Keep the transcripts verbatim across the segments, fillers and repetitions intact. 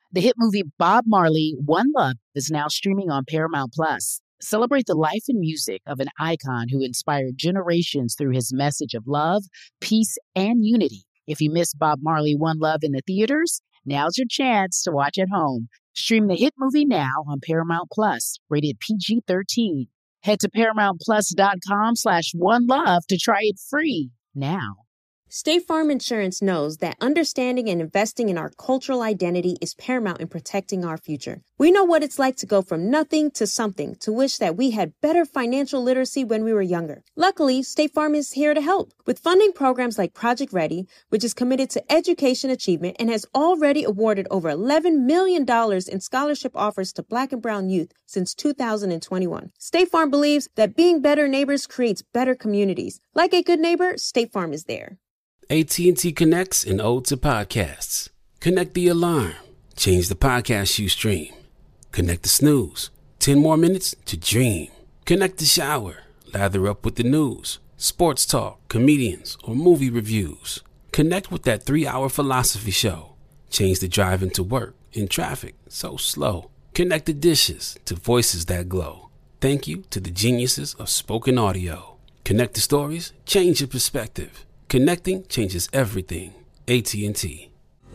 The hit movie Bob Marley, One Love is now streaming on Paramount Plus. Celebrate the life and music of an icon who inspired generations through his message of love, peace, and unity. If you missed Bob Marley, One Love in the theaters, now's your chance to watch at home. Stream the hit movie now on Paramount Plus, rated P G thirteen. Head to ParamountPlus.com slash One Love to try it free now. State Farm Insurance knows that understanding and investing in our cultural identity is paramount in protecting our future. We know what it's like to go from nothing to something, to wish that we had better financial literacy when we were younger. Luckily, State Farm is here to help with funding programs like Project Ready, which is committed to education achievement and has already awarded over eleven million dollars in scholarship offers to Black and Brown youth since two thousand twenty-one. State Farm believes that being better neighbors creates better communities. Like a good neighbor, State Farm is there. A T and T connects an ode to podcasts. Connect the alarm. Change the podcast you stream. Connect the snooze. Ten more minutes to dream. Connect the shower. Lather up with the news, sports talk, comedians, or movie reviews. Connect with that three-hour philosophy show. Change the drive into work in traffic so slow. Connect the dishes to voices that glow. Thank you to the geniuses of spoken audio. Connect the stories. Change your perspective. Connecting changes everything. A T and T.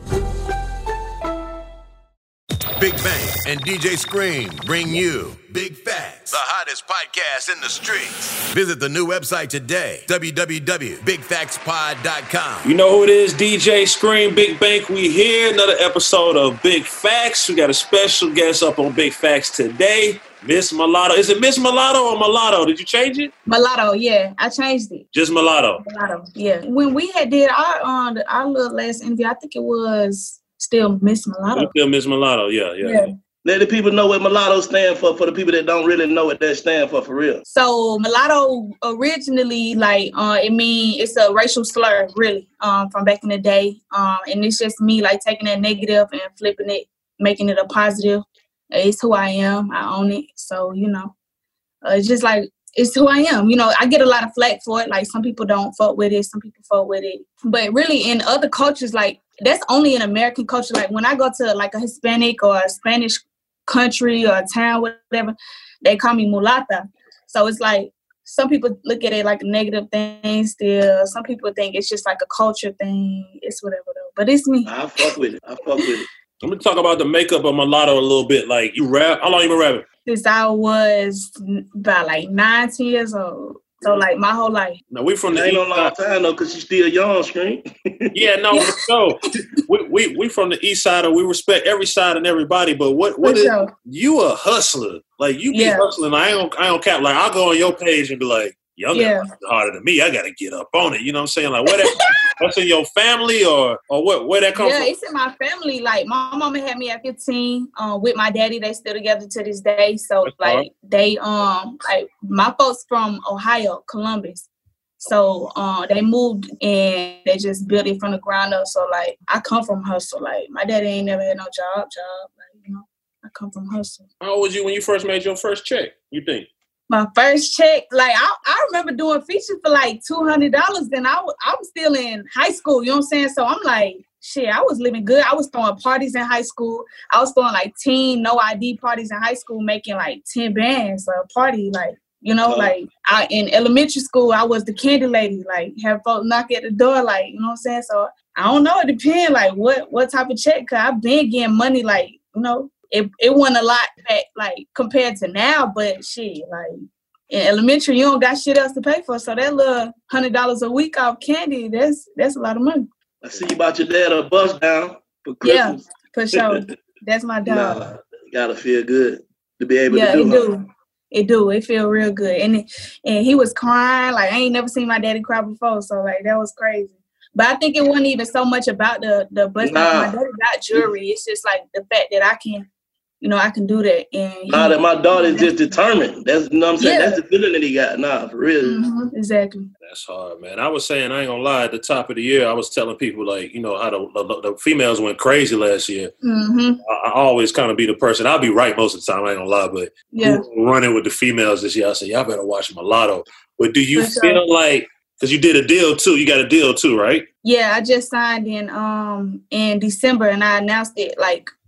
Big Bang and D J Scream bring you Big Facts, the hottest podcast in the streets. Visit the new website today, w w w dot big facts pod dot com. You know who it is, D J Scream, Big Bang. We here, another episode of Big Facts. We got a special guest up on Big Facts today. Miss Mulatto. Is it Miss Mulatto or Mulatto? Did you change it? Mulatto, yeah. I changed it. Just Mulatto? Mulatto, yeah. When we had did our um, our little last interview, I think it was still Miss Mulatto. Still Miss Mulatto, yeah, yeah. yeah. Let the people know what mulatto stand for, for the people that don't really know what that stand for, for real. So mulatto originally, like, uh, it mean it's a racial slur, really, um, from back in the day. Um, and it's just me, like, taking that negative and flipping it, making it a positive. It's who I am. I own it. So, you know, uh, it's just like, it's who I am. You know, I get a lot of flack for it. Like, some people don't fuck with it. Some people fuck with it. But really, in other cultures, like, that's only in American culture. Like, when I go to, like, a Hispanic or a Spanish country or a town, whatever, they call me mulata. So it's like, some people look at it like a negative thing still. Some people think it's just like a culture thing. It's whatever, though. But it's me. I fuck with it. I fuck with it. I'm going to talk about the makeup of mulatto a little bit. Like, you rap? How long you been rapping? Since I was about like nine, ten years old. So, like, my whole life. Now, we from the ain't no long time, though, because you still young, Scream. yeah, no, yeah. no. we, we we from the east side, and we respect every side and everybody. But what what is, sure. you a hustler? Like, you be yeah. hustling. I ain't gonna, I don't cap. Like, I'll go on your page and be like, y'all yeah. harder than me. I got to get up on it. You know what I'm saying? Like, what that, that's in your family or or what? Where that come yeah, from? Yeah, it's in my family. Like, my mama had me at fifteen uh, with my daddy. They still together to this day. So, that's like, hard. they, um, like, my folks from Ohio, Columbus. So, uh, they moved and they just built it from the ground up. So, like, I come from hustle. Like, my daddy ain't never had no job, job. Like, you know, I come from hustle. How old was you when you first made your first check, you think? My first check, like, I, I remember doing features for like two hundred dollars. Then I, w- I was still in high school, you know what I'm saying? So I'm like, shit, I was living good. I was throwing parties in high school. I was throwing like teen, no I D parties in high school, making like ten bands a party. Like, you know, like I, in elementary school, I was the candy lady, like have folks knock at the door, like, you know what I'm saying? So I don't know, it depends, like what, what type of check, cause I've been getting money, like, you know, It it wasn't a lot back, like, compared to now, but shit, like, in elementary, you don't got shit else to pay for, so that little one hundred dollars a week off candy, that's that's a lot of money. I see you about your dad a bus down for Christmas. Yeah, for sure. That's my dog. Nah, gotta feel good to be able yeah, to do it. Yeah, it do. It do. It feel real good. And, it, and he was crying, like, I ain't never seen my daddy cry before, so, like, that was crazy. But I think it wasn't even so much about the, the bus down. Nah. My daddy got jewelry. It's just, like, the fact that I can, you know, I can do that. And Nah, that my daughter's just determined. That's, you know what I'm saying? Yeah. That's the feeling that he got. Nah, for real. Mm-hmm, exactly. That's hard, man. I was saying, I ain't gonna lie, at the top of the year, I was telling people, like, you know, how the, the, the females went crazy last year. Mm-hmm. I, I always kind of be the person, I'll be right most of the time, I ain't gonna lie, but yeah. running with the females this year, I said, y'all better watch Mulatto. But do you For sure. feel like, because you did a deal too, you got a deal too, right? Yeah, I just signed in um in December and I announced it like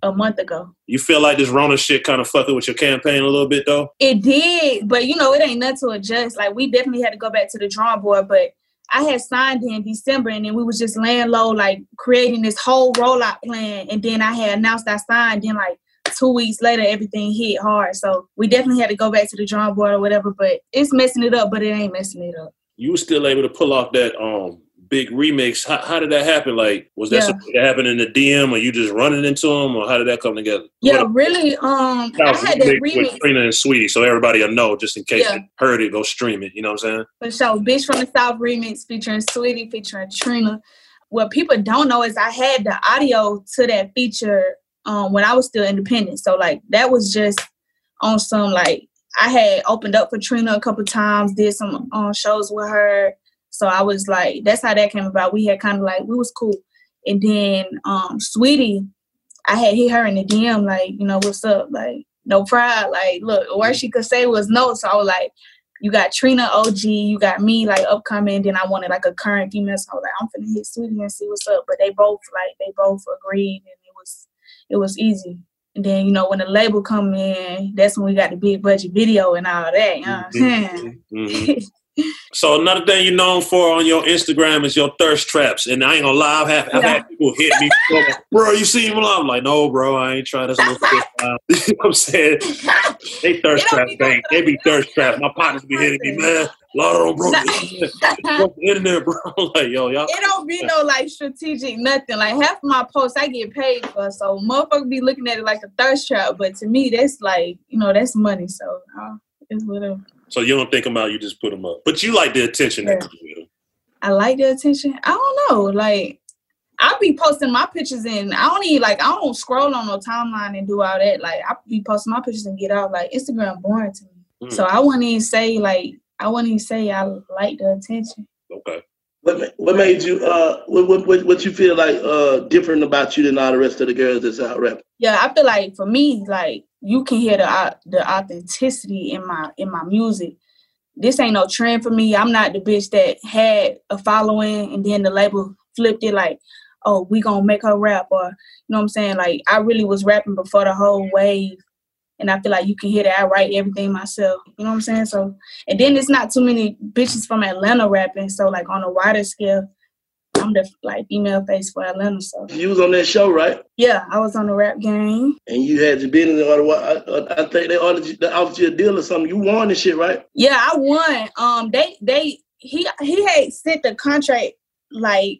a month ago. You feel like this Rona shit kind of fucking with your campaign a little bit, though? It did, but, you know, it ain't nothing to adjust. Like, we definitely had to go back to the drawing board, but I had signed in December, and then we was just laying low, like, creating this whole rollout plan, and then I had announced I signed, then, like, two weeks later, everything hit hard. So we definitely had to go back to the drawing board or whatever, but it's messing it up, but it ain't messing it up. You were still able to pull off that um big remix. How, how did that happen? Like, was that yeah. something that happened in the D M, or you just running into them, or how did that come together? Yeah, what really. Um, I had that remix with Trina and Sweetie, so everybody will know, just in case yeah. they heard it, go stream it. You know what I'm saying? For sure. Bitch from the South remix featuring Sweetie, featuring Trina. What people don't know is I had the audio to that feature um, when I was still independent. So, like, that was just on some, like, I had opened up for Trina a couple times, did some um, shows with her. So I was like, that's how that came about. We had kind of like, we was cool. And then um, Sweetie, I had hit her in the D M, like, you know, what's up? Like, no pride. Like, look, the worst she could say was no. So I was like, you got Trina O G, you got me, like, upcoming. Then I wanted, like, a current female. So I was like, I'm finna hit Sweetie and see what's up. But they both, like, they both agreed, and it was, it was easy. And then, you know, when the label come in, that's when we got the big budget video and all that. You know what I'm saying? Mm-hmm. So another thing you're known for on your Instagram is your thirst traps. And I ain't gonna lie, I've had, I've yeah. had people hit me, bro, you see him? I'm like, no, bro, I ain't trying this little shit. You know what I'm saying? They thirst traps, bang. They be thirst traps. My partners be hitting me, man. A lot of them broke the internet, bro. I'm like, yo, y'all. It don't be no, like, strategic nothing. Like, half of my posts I get paid for, so motherfuckers be looking at it like a thirst trap. But to me, that's like, you know, that's money. So uh, it's whatever. So you don't think them out, you just put them up. But you like the attention yeah. that you get. I like the attention. I don't know. Like, I be posting my pictures and I don't even, like, I don't scroll on no timeline and do all that. Like, I be posting my pictures and get out. Like, Instagram boring to me. Mm. So I wouldn't even say, like, I wouldn't even say I like the attention. Okay. What what made you, uh, what, what, what you feel like uh, different about you than all the rest of the girls that's out rapping? Yeah, I feel like, for me, like, you can hear the uh, the authenticity in my in my music. This ain't no trend for me. I'm not the bitch that had a following and then the label flipped it like, oh, we gonna make her rap, or, you know what I'm saying? Like, I really was rapping before the whole wave, and I feel like you can hear that I write everything myself. You know what I'm saying? So, and then it's not too many bitches from Atlanta rapping. So, like, on a wider scale, I'm the, like, female face for Atlanta. So you was on that show, right? Yeah, I was on the Rap Game. And you had to be in the order. I, I think they offered you, they offered you a deal or something. You won this shit, right? Yeah, I won. Um, they they he he had sent the contract like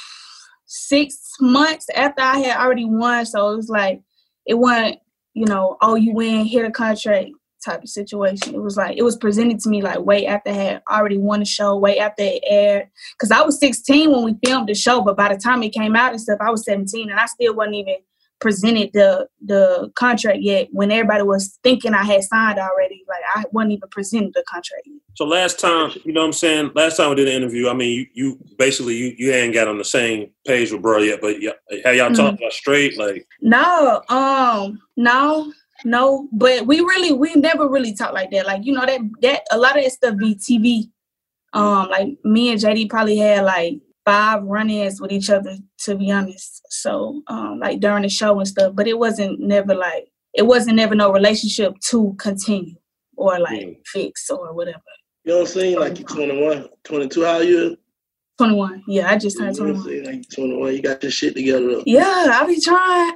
six months after I had already won. So it was like, it wasn't, you know, oh, you win, hit a contract type of situation. It was like, it was presented to me like way after I had already won the show, way after it aired. Because I was sixteen when we filmed the show, but by the time it came out and stuff, I was seventeen, and I still wasn't even presented the the contract yet when everybody was thinking I had signed already. Like, I wasn't even presented the contract yet. So last time, you know what I'm saying, last time we did an interview, I mean, you, you basically, you, you ain't got on the same page with bro yet, but y- have y'all mm-hmm. talked about straight? Like, No, um, no. No, but we really, we never really talk like that. Like, you know, that, that a lot of that stuff be T V. Um, like, me and J D probably had like five run-ins with each other, to be honest. So, um, like, during the show and stuff, but it wasn't never like, it wasn't never no relationship to continue or like mm. fix or whatever. You know what I'm saying? Like, you're twenty-one, twenty-two, how are you? twenty-one. Yeah, I just turned twenty-one. You know like twenty-one, you got your shit together though. Yeah, I be trying.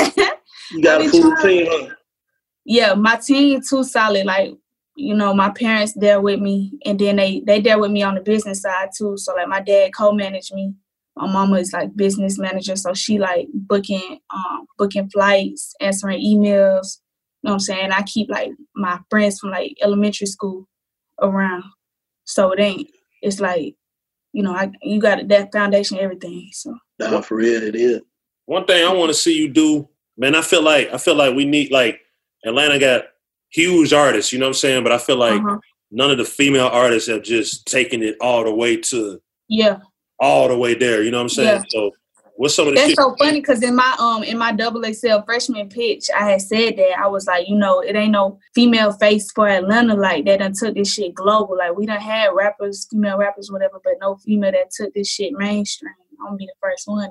You got a full team, huh? Yeah, my team too solid. Like, you know, my parents there with me, and then they they there with me on the business side too. So like, my dad co-managed me. My mama is like business manager, so she like booking um booking flights, answering emails. You know what I'm saying? I keep like my friends from like elementary school around. So it ain't, it's like, you know, I you got that foundation, everything. So nah, for real, it is. One thing I want to see you do, man. I feel like I feel like we need like. Atlanta got huge artists, you know what I'm saying? But I feel like uh-huh. none of the female artists have just taken it all the way to yeah, all the way there. You know what I'm saying? Yeah. So what's some of the That's shit? so funny because in my um in my double X L freshman pitch, I had said that I was like, you know, it ain't no female face for Atlanta like that done took this shit global. Like, we done had rappers, female rappers, whatever, but no female that took this shit mainstream. I'm gonna be the first one though.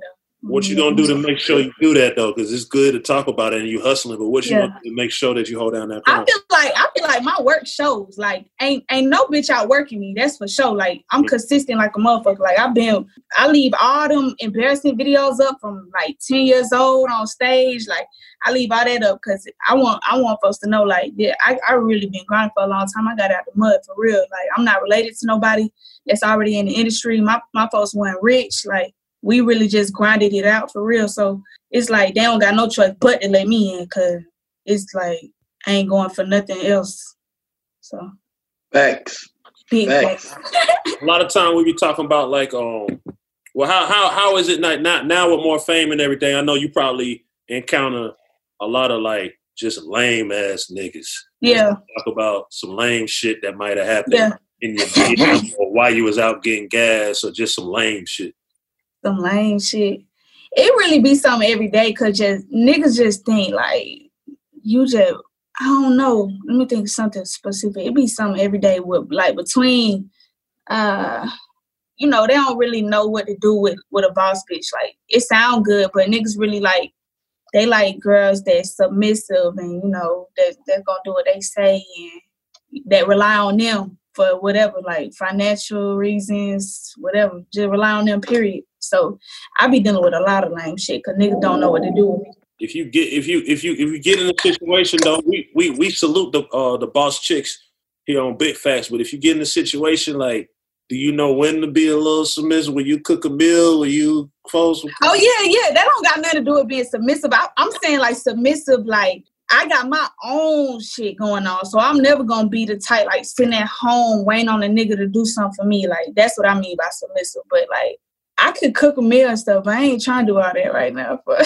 What you gonna do to make sure you do that though? Because it's good to talk about it and you hustling, but what you yeah. gonna do to make sure that you hold down that crown? I feel like I feel like my work shows. Like ain't ain't no bitch out working me. That's for sure. Like I'm mm-hmm. consistent like a motherfucker. Like I've been I leave all them embarrassing videos up from like ten years old on stage. Like I leave all that up because I want I want folks to know like yeah, I, I really been grinding for a long time. I got out the mud for real. Like I'm not related to nobody that's already in the industry. My my folks weren't rich. Like we really just grinded it out for real. So it's like they don't got no choice but to let me in because it's like I ain't going for nothing else. So facts. Big facts. facts. A lot of time we be talking about like um well how how how is it not not now with more fame and everything? I know you probably encounter a lot of like just lame ass niggas. Yeah. Talk about some lame shit that might have happened yeah. in your video or while you was out getting gas or just some lame shit. Some lame shit. It really be something every day because just niggas just think like you just I don't know. Let me think of something specific. It be something every day with like between uh you know, they don't really know what to do with, with a boss bitch. Like it sound good, but niggas really like they like girls that's submissive and you know that they're gonna do what they say and that rely on them for whatever, like financial reasons, whatever. Just rely on them, period. So I be dealing with a lot of lame shit because niggas don't know what to do with me. If you get if you if you if you get in a situation though, we we we salute the uh, the boss chicks here on Big Facts. But if you get in a situation like, do you know when to be a little submissive? Will you cook a meal? Will you close? Oh yeah, yeah. That don't got nothing to do with being submissive. I, I'm saying like submissive, like I got my own shit going on, so I'm never gonna be the type like sitting at home waiting on a nigga to do something for me. Like that's what I mean by submissive. But like I could cook a meal and stuff, but I ain't trying to do all that right now. But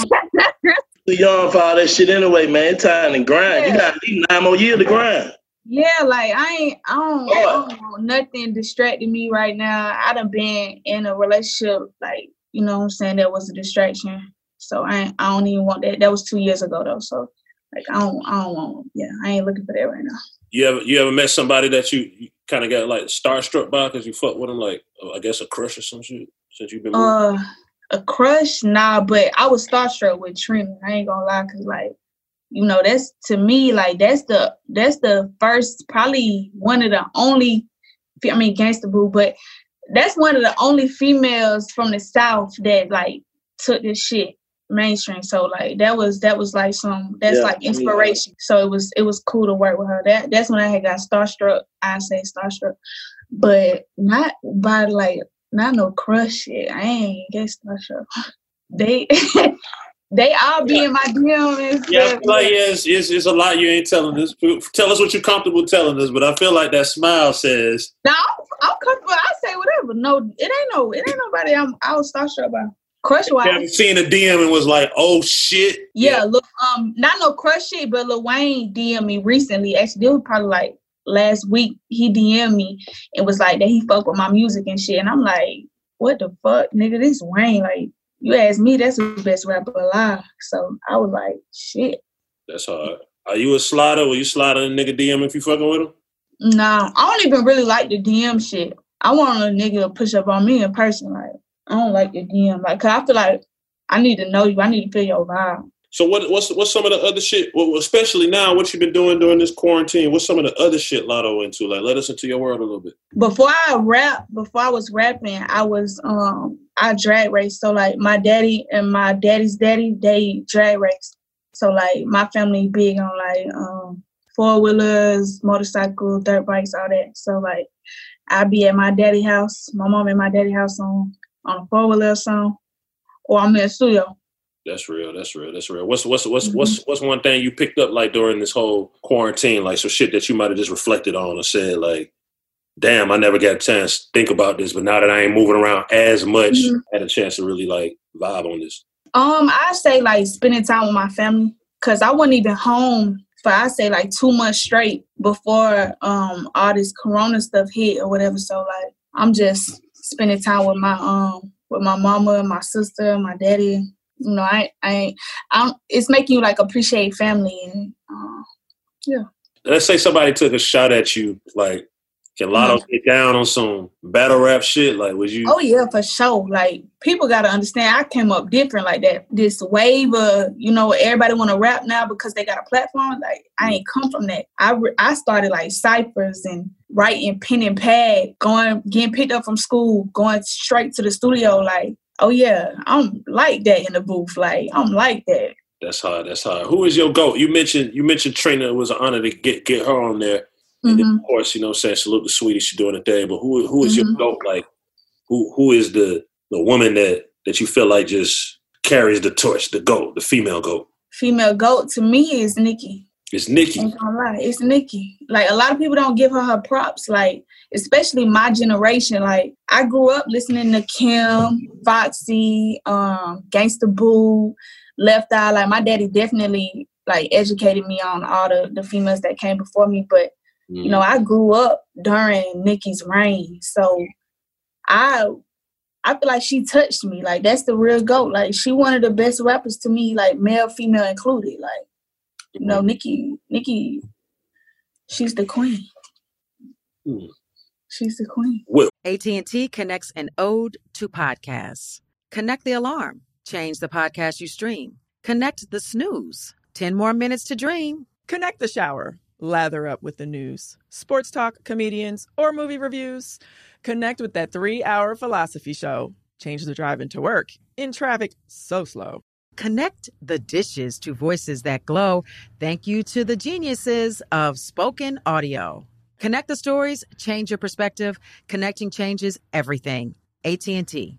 too young for all that shit anyway, man. It's time to grind. Yeah. You got at least nine more years to grind. Yeah, like I ain't, I don't, I don't want nothing distracting me right now. I done been in a relationship, like you know what I'm saying, that was a distraction. So I, ain't, I don't even want that. That was two years ago though. So like I don't, I don't want. Yeah, I ain't looking for that right now. You ever, you ever met somebody that you, you kind of got like starstruck by because you fucked with them, like I guess a crush or some shit since you've been moving? Uh, a crush, nah, but I was starstruck with Trina. I ain't gonna lie, cause like. You know, that's to me, like, that's the that's the first, probably one of the only, I mean, Gangsta Boo, but that's one of the only females from the South that, like, took this shit mainstream. So, like, that was, that was like some, that's yeah, like inspiration. Yeah. So it was, it was cool to work with her. That That's when I had got starstruck. I say starstruck. But not by, like, not no crush shit. I ain't get starstruck. They... They all be yeah. in my D M and stuff. Yeah, I feel like yeah, it's, it's, it's a lot you ain't telling us. Tell us what you're comfortable telling us, but I feel like that smile says. No, I'm, I'm comfortable. I say whatever. No, it ain't no, it ain't nobody I'm I was starstruck about. Crush wise. You haven't seen a D M and was like, oh shit. Yeah, yeah, look, um, not no crush shit, but Lil Wayne D M'd me recently. Actually, it was probably like last week. He D M'd me and was like that he fuck with my music and shit. And I'm like, what the fuck, nigga? This Wayne, like. You asked me, that's the best rapper alive. So I was like, shit. That's hard. Are you a slider? Will you slide a nigga D M if you fucking with him? Nah, I don't even really like the D M shit. I want a nigga to push up on me in person. Like, I don't like the D M. Like, cause I feel like I need to know you. I need to feel your vibe. So what? What's what's some of the other shit? Well, especially now, what you been doing during this quarantine? What's some of the other shit Lotto into? Like, let us into your world a little bit. Before I rap, before I was rapping, I was um I drag race. So like my daddy and my daddy's daddy, they drag race. So like my family big on like um four wheelers, motorcycles, dirt bikes, all that. So like I be at my daddy house, my mom at my daddy house on on a four wheeler song, or I'm in the studio. That's real. That's real. That's real. What's what's what's mm-hmm. what's what's one thing you picked up like during this whole quarantine, like some shit that you might have just reflected on or said like, damn, I never got a chance to think about this, but now that I ain't moving around as much, mm-hmm. I had a chance to really like vibe on this. Um, I say like spending time with my family, cause I wasn't even home for I say like two months straight before um all this corona stuff hit or whatever. So like I'm just spending time with my um with my mama, my sister, my daddy. You know, I, I, I, it's making you like appreciate family and, uh, yeah. Let's say somebody took a shot at you, like Can Lotto mm-hmm. get down on some battle rap shit? Like, was you? Oh yeah, for sure. Like, people got to understand, I came up different like that. This wave of, you know, everybody want to rap now because they got a platform. Like, I ain't come from that. I re- I started like ciphers and writing pen and pad, going getting picked up from school, going straight to the studio. Like, oh yeah, I'm like that in the booth. Like, I'm like that. That's hard. That's hard. Who is your GOAT? You mentioned you mentioned Trina. It was an honor to get get her on there. And mm-hmm. then, of course, you know what I'm saying, salute the sweetie, she's doing a thing. But who who is mm-hmm. your GOAT? Like, who who is the the woman that, that you feel like just carries the torch, the GOAT, the female GOAT? Female GOAT to me is Nicki. It's Nicki. Ain't gonna lie, it's Nicki. Like, a lot of people don't give her her props. Like, especially my generation. Like, I grew up listening to Kim, Foxy, um, Gangsta Boo, Left Eye. Like, my daddy definitely like educated me on all the, the females that came before me. But you know, I grew up during Nicki's reign, so I I feel like she touched me. Like, that's the real GOAT. Like, she one of the best rappers to me, like male, female included. Like, you know, Nicki, Nicki, she's the queen. Mm. She's the queen. A T and T connects an ode to podcasts. Connect the alarm. Change the podcast you stream. Connect the snooze. Ten more minutes to dream. Connect the shower. Lather up with the news, sports talk, comedians, or movie reviews. Connect with that three-hour philosophy show. Change the drive into work in traffic so slow. Connect the dishes to voices that glow. Thank you to the geniuses of spoken audio. Connect the stories, change your perspective. Connecting changes everything. A T and T.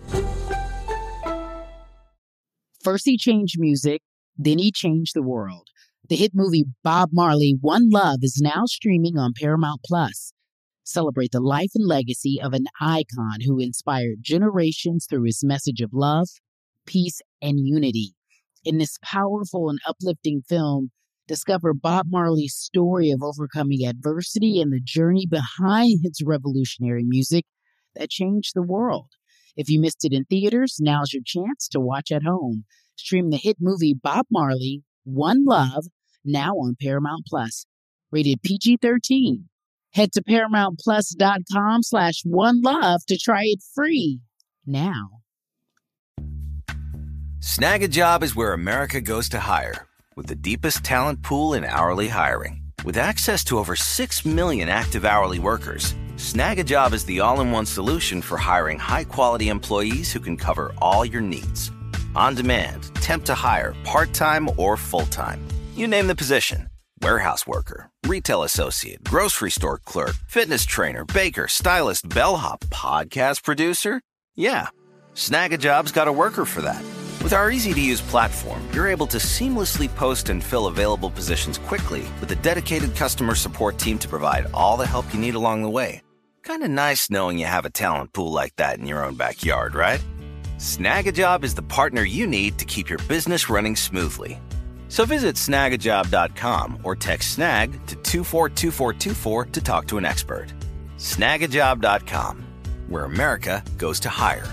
First he changed music, then he changed the world. The hit movie Bob Marley, One Love is now streaming on Paramount Plus. Celebrate the life and legacy of an icon who inspired generations through his message of love, peace, and unity. In this powerful and uplifting film, discover Bob Marley's story of overcoming adversity and the journey behind his revolutionary music that changed the world. If you missed it in theaters, now's your chance to watch at home. Stream the hit movie Bob Marley, One Love, now on Paramount Plus. Rated P G thirteen. Head to ParamountPlus.com slash One Love to try it free now. Snag a Job is where America goes to hire, with the deepest talent pool in hourly hiring. With access to over six million active hourly workers, Snag a Job is the all-in-one solution for hiring high-quality employees who can cover all your needs. On demand, temp to hire, part-time or full-time. You name the position. Warehouse worker, retail associate, grocery store clerk, fitness trainer, baker, stylist, bellhop, podcast producer. Yeah, Snag a Job's got a worker for that. With our easy-to-use platform, you're able to seamlessly post and fill available positions quickly with a dedicated customer support team to provide all the help you need along the way. Kind of nice knowing you have a talent pool like that in your own backyard, right? Snag a Job is the partner you need to keep your business running smoothly. So visit snag a job dot com or text snag to two four two four two four to talk to an expert. snag a job dot com, where America goes to hire.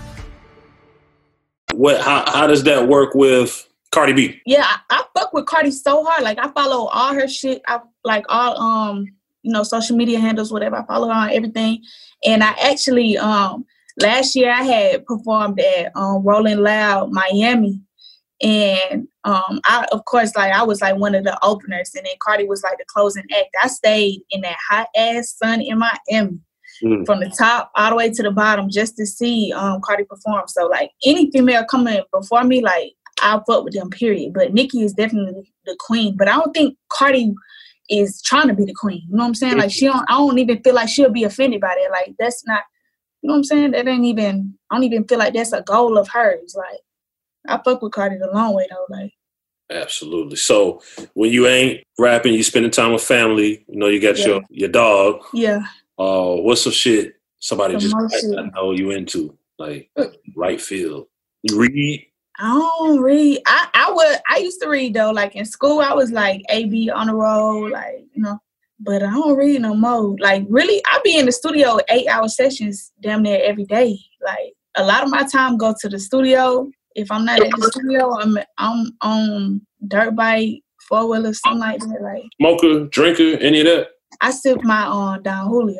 What? How, how does that work with Cardi B? Yeah, I, I fuck with Cardi so hard. Like, I follow all her shit. I like all um you know social media handles, whatever. I follow her on everything. And I actually um last year I had performed at um, Rolling Loud Miami. And um, I, of course, like I was like one of the openers, and then Cardi was like the closing act. I stayed in that hot ass sun in Miami mm. from the top all the way to the bottom just to see um, Cardi perform. So like any female coming before me, like I'll fuck with them, period. But Nicki is definitely the queen. But I don't think Cardi is trying to be the queen. You know what I'm saying? Like she don't. I don't even feel like she'll be offended by that. Like that's not. You know what I'm saying? That ain't even. I don't even feel like that's a goal of hers. Like. I fuck with Cardi the long way though, like. Absolutely. So when you ain't rapping, you spending time with family. You know, you got yeah. your your dog. Yeah. Uh, what's some shit somebody the just I, I know you into, like right field? You read? I don't read. I I would. I used to read though. Like in school, I was like A B on the road, like you know. But I don't read no more. Like really, I be in the studio eight hour sessions damn near every day. Like a lot of my time go to the studio. If I'm not at the studio, I'm I'm on dirt bike, four wheeler, something like that. Like smoker, drinker, any of that? I sip my uh, Don Julio.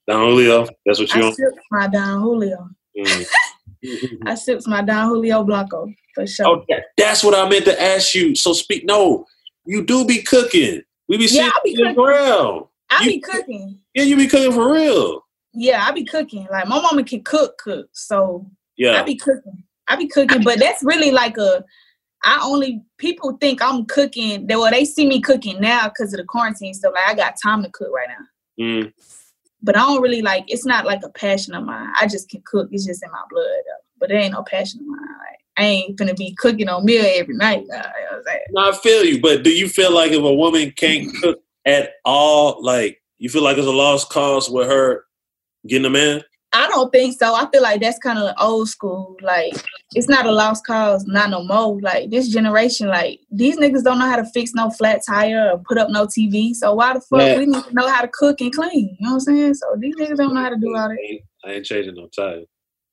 Don Julio. That's what you I on? sipped my Don Julio. Mm. I sipped my Don Julio Blanco for sure. Oh, that, that's what I meant to ask you. So speak. No, you do be cooking. We be Yeah, sitting I be in the ground. I You- be cooking. Yeah, you be cooking for real. Yeah, I be cooking. Like my mama can cook, cook. So Yeah. I be cooking. I be cooking, but that's really like a. I only people think I'm cooking. They well, they see me cooking now because of the quarantine stuff. Like I got time to cook right now, Mm. but I don't really like. It's not like a passion of mine. I just can cook. It's just in my blood, though. But it ain't no passion of mine. Like I ain't finna be cooking on meal every night. Uh, you know what I'm saying? No, I feel you, but do you feel like if a woman can't cook at all, like you feel like it's a lost cause with her getting a man? I don't think so. I feel like that's kind of old school. Like, it's not a lost cause, not no more. Like, this generation, like, these niggas don't know how to fix no flat tire or put up no T V. So why the fuck Yeah. we need to know how to cook and clean? You know what I'm saying? So these niggas don't know how to do all that. I ain't, I ain't changing no tire.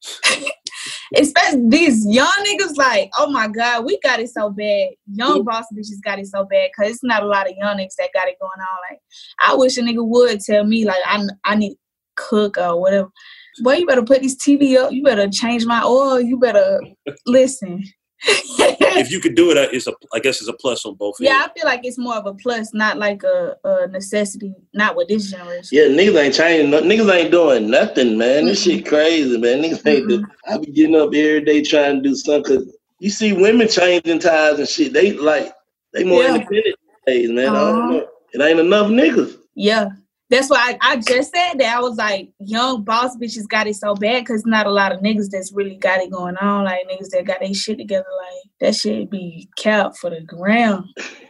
Especially these young niggas, like, oh my God, we got it so bad. Young boss bitches got it so bad because it's not a lot of young niggas that got it going on. Like, I wish a nigga would tell me, like, I, I need to cook or whatever. Boy, you better put this T V up. You better change my oil. You better listen. If you could do it, it's a. I guess it's a plus on both. Yeah, ends. I feel like it's more of a plus, not like a, a necessity. Not with this generation. Yeah, niggas ain't changing. no- Niggas ain't doing nothing, man. This shit crazy, man. Niggas ain't. do- I be getting up every day trying to do something. Cause you see women changing tires and shit. They like they more Yeah. independent days, man. I Uh-huh. don't know. It ain't enough niggas. Yeah. That's why I, I just said that. I was like, young boss bitches got it so bad because not a lot of niggas that's really got it going on. Like, niggas that got their shit together. Like, that shit be capped for the ground.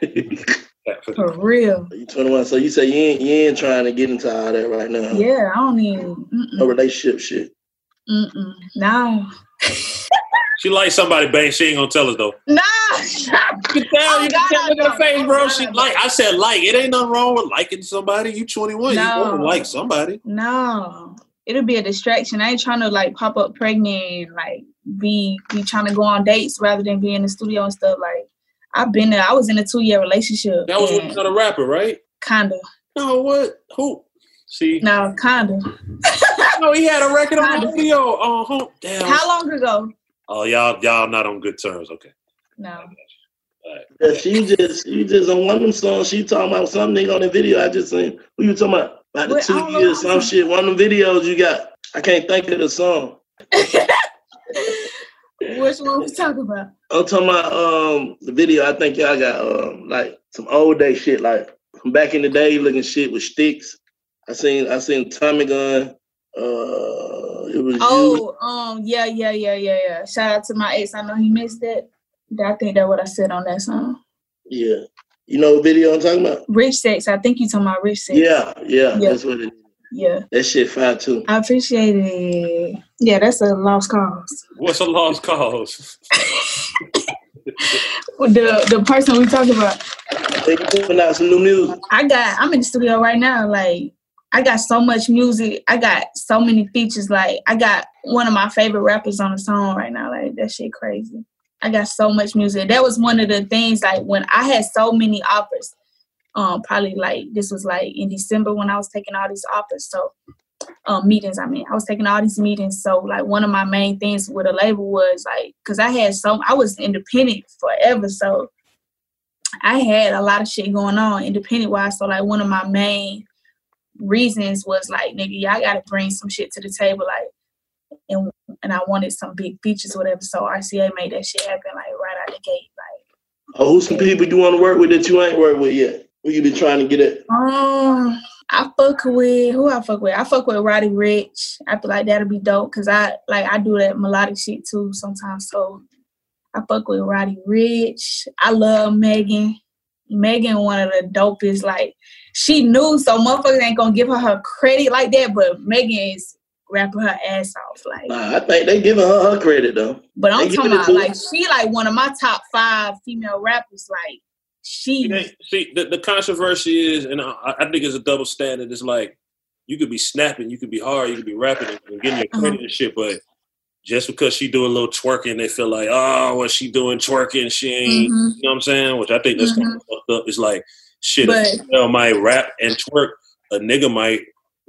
For real. You twenty-one, so you say you ain't you ain't trying to get into all that right now. Yeah, I don't even. No Mm-mm. relationship shit. Mm-mm. No. She like somebody, bang. She ain't gonna tell us though. Nah. You can tell. You can tell look at her face, bro. She like. I said like. It ain't nothing wrong with liking somebody. You twenty-one. You No. want to like somebody. No. It'll be a distraction. I ain't trying to like pop up pregnant and like be be trying to go on dates rather than be in the studio and stuff. Like, I've been there. I was in a two year relationship. That was with another rapper, right? Kinda. No, what? Who? See? No, kinda. No, he had a record on the video. Oh, oh, damn. How long ago? Oh, y'all, y'all not on good terms. Okay. No. Yeah, she just she just on one of them songs. She talking about some nigga on the video I just seen. Who you talking about? About the Wait, I two don't know years, what some shit. One of them videos you got. I can't think of the song. Which one we talking about? I'm talking about um the video. I think y'all got um like some old day shit, like from back in the day looking shit with sticks. I seen I seen Tommy Gun. Uh, it was you. Oh, um, yeah, yeah, yeah, yeah, yeah. Shout out to my ex. I know he missed that. I think that's what I said on that song. Yeah, you know what video I'm talking about? Rich Sex. I think you talking about Rich Sex. Yeah, yeah, Yeah. that's what it is. Yeah. That shit fire too. I appreciate it. Yeah, that's a lost cause. What's a lost cause? The the person we talking about. They putting out some new music. I got. I'm in the studio right now. Like, I got so much music. I got so many features. Like, I got one of my favorite rappers on the song right now. Like, that shit crazy. I got so much music. That was one of the things. Like, when I had so many offers. Um, probably like this was like in December when I was taking all these offers. So, um, meetings. I mean, I was taking all these meetings. So, like, one of my main things with a label was like, cause I had so I was independent forever. So, I had a lot of shit going on independent wise. So, like, one of my main reasons was like, nigga, y'all gotta bring some shit to the table, like, and and I wanted some big features, or whatever. So R C A made that shit happen, like, right out the gate, like. Oh, who's some people you want to work with that you ain't worked with yet? Who you been trying to get at? Um, I fuck with who I fuck with. I fuck with Roddy Ricch. I feel like that'll be dope because I like I do that melodic shit too sometimes. So I fuck with Roddy Ricch. I love Megan. Megan, one of the dopest. Like, she knew, so motherfuckers ain't gonna give her her credit like that. But Megan is rapping her ass off. Like, Nah, I think they giving her her credit though. but I'm They talking giving it about to like her. she like one of my top five female rappers. Like, she. See, the, the controversy is, and I, I think it's a double standard. It's like you could be snapping, you could be hard, you could be rapping and, and getting your credit Uh-huh. and shit, but just because she do a little twerking, they feel like, oh, what she doing twerking? She ain't, Mhm. you know what I'm saying? Which I think that's kind Mhm. of fucked up. It's like, shit, But- a female might rap and twerk, a nigga might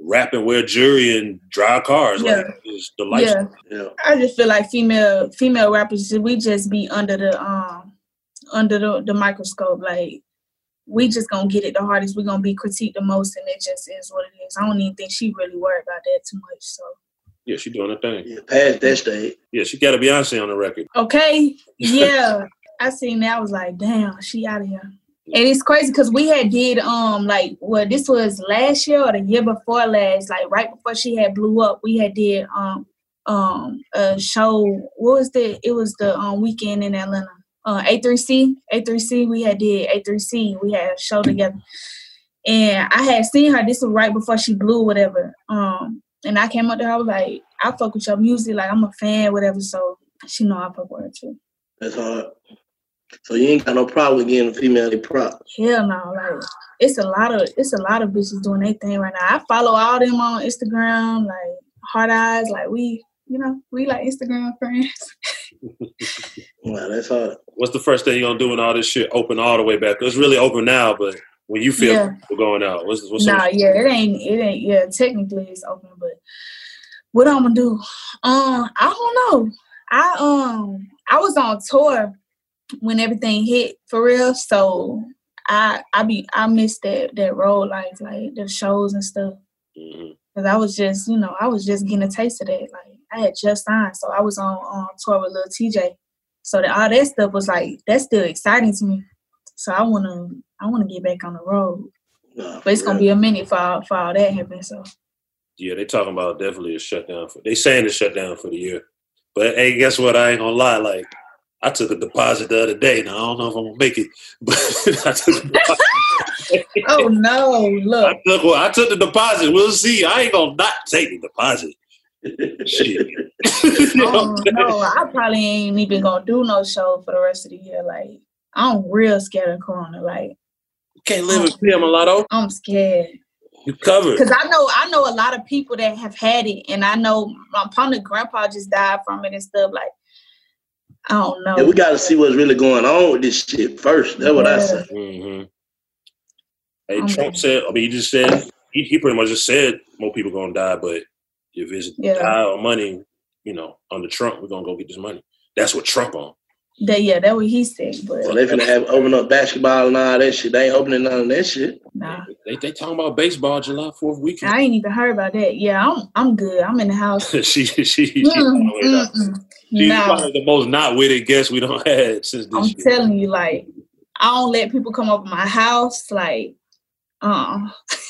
rap and wear jewelry and drive cars. Yeah. Like, it's the lifestyle. Yeah. yeah. I just feel like female female rappers, we just be under the um under the, the microscope. Like, we just gonna get it the hardest. We're gonna be critiqued the most, and it just is what it is. I don't even think she really worried about that too much. So yeah, she doing her thing. Yeah, past that stage. Yeah, she got a Beyonce on the record. Okay. Yeah. I seen that. I was like, damn, she out of here. And it's crazy because we had did um like well this was last year or the year before last, like right before she had blew up, we had did um um a show. What was the it was the um weekend in Atlanta. Uh A three C. A three C, we had did A three C. We had a show together. And I had seen her, this was right before she blew whatever. Um and I came up to her, I was like, I fuck with your music, like I'm a fan, whatever. So she know I fuck with her too. That's hard. So you ain't got no problem with getting a female prop? Hell no, like it's a lot of it's a lot of bitches doing their thing right now. I follow all them on Instagram, like Hard Eyes, like we, you know, we like Instagram friends. Wow, that's hard. What's the first thing you're gonna do when all this shit open all the way back? It's really open now, but when you feel yeah. people going out, what's what's Nah, yeah, it ain't it ain't yeah, technically it's open, but what I'm gonna do? Um, I don't know. I um I was on tour when everything hit for real, so I I be I missed that that road life, like the shows and stuff. Mm-hmm. Cause I was just you know I was just getting a taste of that. Like I had just signed, so I was on on tour with Lil T J. So that all that stuff was like that's still exciting to me. So I wanna I wanna get back on the road, nah, but it's gonna be a minute for all, for all that happens. So yeah, they talking about definitely a shutdown. For they saying it's shut down for the year, but hey, guess what? I ain't gonna lie, like. I took a deposit the other day. Now, I don't know if I'm going to make it, but I took a deposit. Oh, no. Look. I took, well, I took the deposit. We'll see. I ain't going to not take the deposit. Shit. Oh, no. I probably ain't even going to do no show for the rest of the year. Like, I'm real scared of Corona. Like, you can't live in fear, Mulatto. I'm scared. You covered. Because I know I know a lot of people that have had it, and I know my partner grandpa just died from it and stuff. Like, I don't know. Yeah, we got to see what's really going on with this shit first. That's yeah. what I say. Mm-hmm. Hey, I'm Trump said, I mean, he just said, he, he pretty much just said more people going to die, but if it's yeah. die or money, you know, under Trump, we're going to go get this money. That's what Trump on. That, yeah, that's what he said. But well, they finna have open up basketball and all that shit. They ain't opening none of that shit. Nah. They they talking about baseball July fourth weekend. I ain't even heard about that. Yeah, I'm I'm good. I'm in the house. she she she mm, mm, mm. She's no. probably the most not witted guest we don't had since this I'm year. telling you, like, I don't let people come up to my house. Like, uh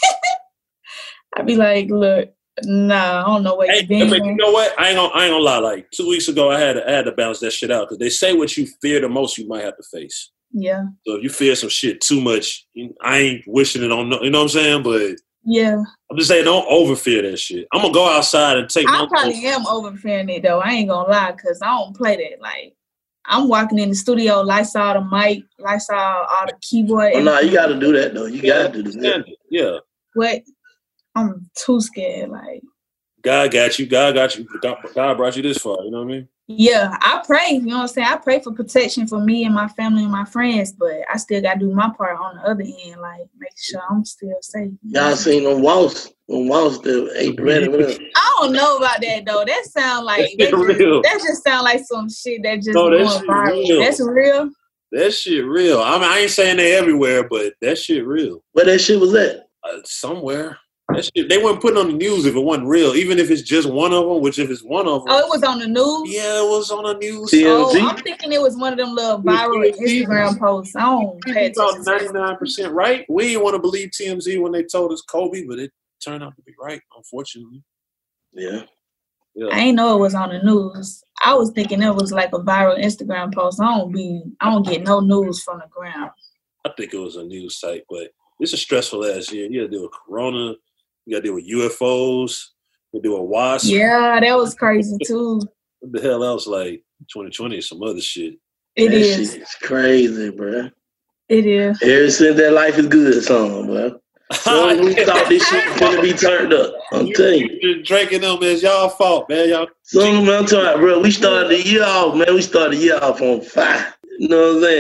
I be like, look, nah, I don't know what hey, you've been. But you know what? I ain't gonna I ain't gonna lie. Like two weeks ago, I had to, I had to balance that shit out because they say what you fear the most, you might have to face. Yeah. So if you fear some shit too much, I ain't wishing it on. No, you know what I'm saying? But yeah, I'm just saying, don't over fear that shit. I'm gonna go outside and take. I my probably phone. am over fearing it though. I ain't gonna lie, cause I don't play that. Like I'm walking in the studio, lights out the mic, lights out all the keyboard. Oh, no, nah, you got to do that though. You yeah, got to do that. Yeah. What? I'm too scared. Like God got you. God got you. God, God brought you this far. You know what I mean? Yeah, I pray. You know what I'm saying? I pray for protection for me and my family and my friends, but I still got to do my part on the other end, like make sure I'm still safe. Y'all seen them walls? Them walls that ain't ready. I don't know about that though. That sound like that just, that just sound like some shit that just no, going viral. Real. That's real. That shit real. I mean, I ain't saying they everywhere, but that shit real. Where that shit was at? Uh, somewhere. That shit, they weren't putting on the news if it wasn't real, even if it's just one of them, which if it's one of them. Oh, it was on the news? Yeah, it was on the news. T M Z? Oh, I'm thinking it was one of them little viral Instagram posts. I don't pay attention. ninety-nine percent right. We didn't want to believe T M Z when they told us Kobe, but it turned out to be right, unfortunately. Yeah. yeah. I ain't know it was on the news. I was thinking it was like a viral Instagram post. I don't be, I don't get no news from the ground. I think it was a news site, but it's a stressful ass year. You got to deal with Corona. You got to deal with U F Os. You got to deal with WASP. Yeah, that was crazy too. What the hell else? Like twenty twenty is some other shit. It that is. Shit is crazy, bro. It is. Ever since that Life is Good song, bro. So we thought this shit was going to be turned up. I'm you, telling you. Drinking them is y'all fault, man. Y'all. Some I'm talking about, bro. We started the year off, man. We started the year off on fire. You know what I'm saying?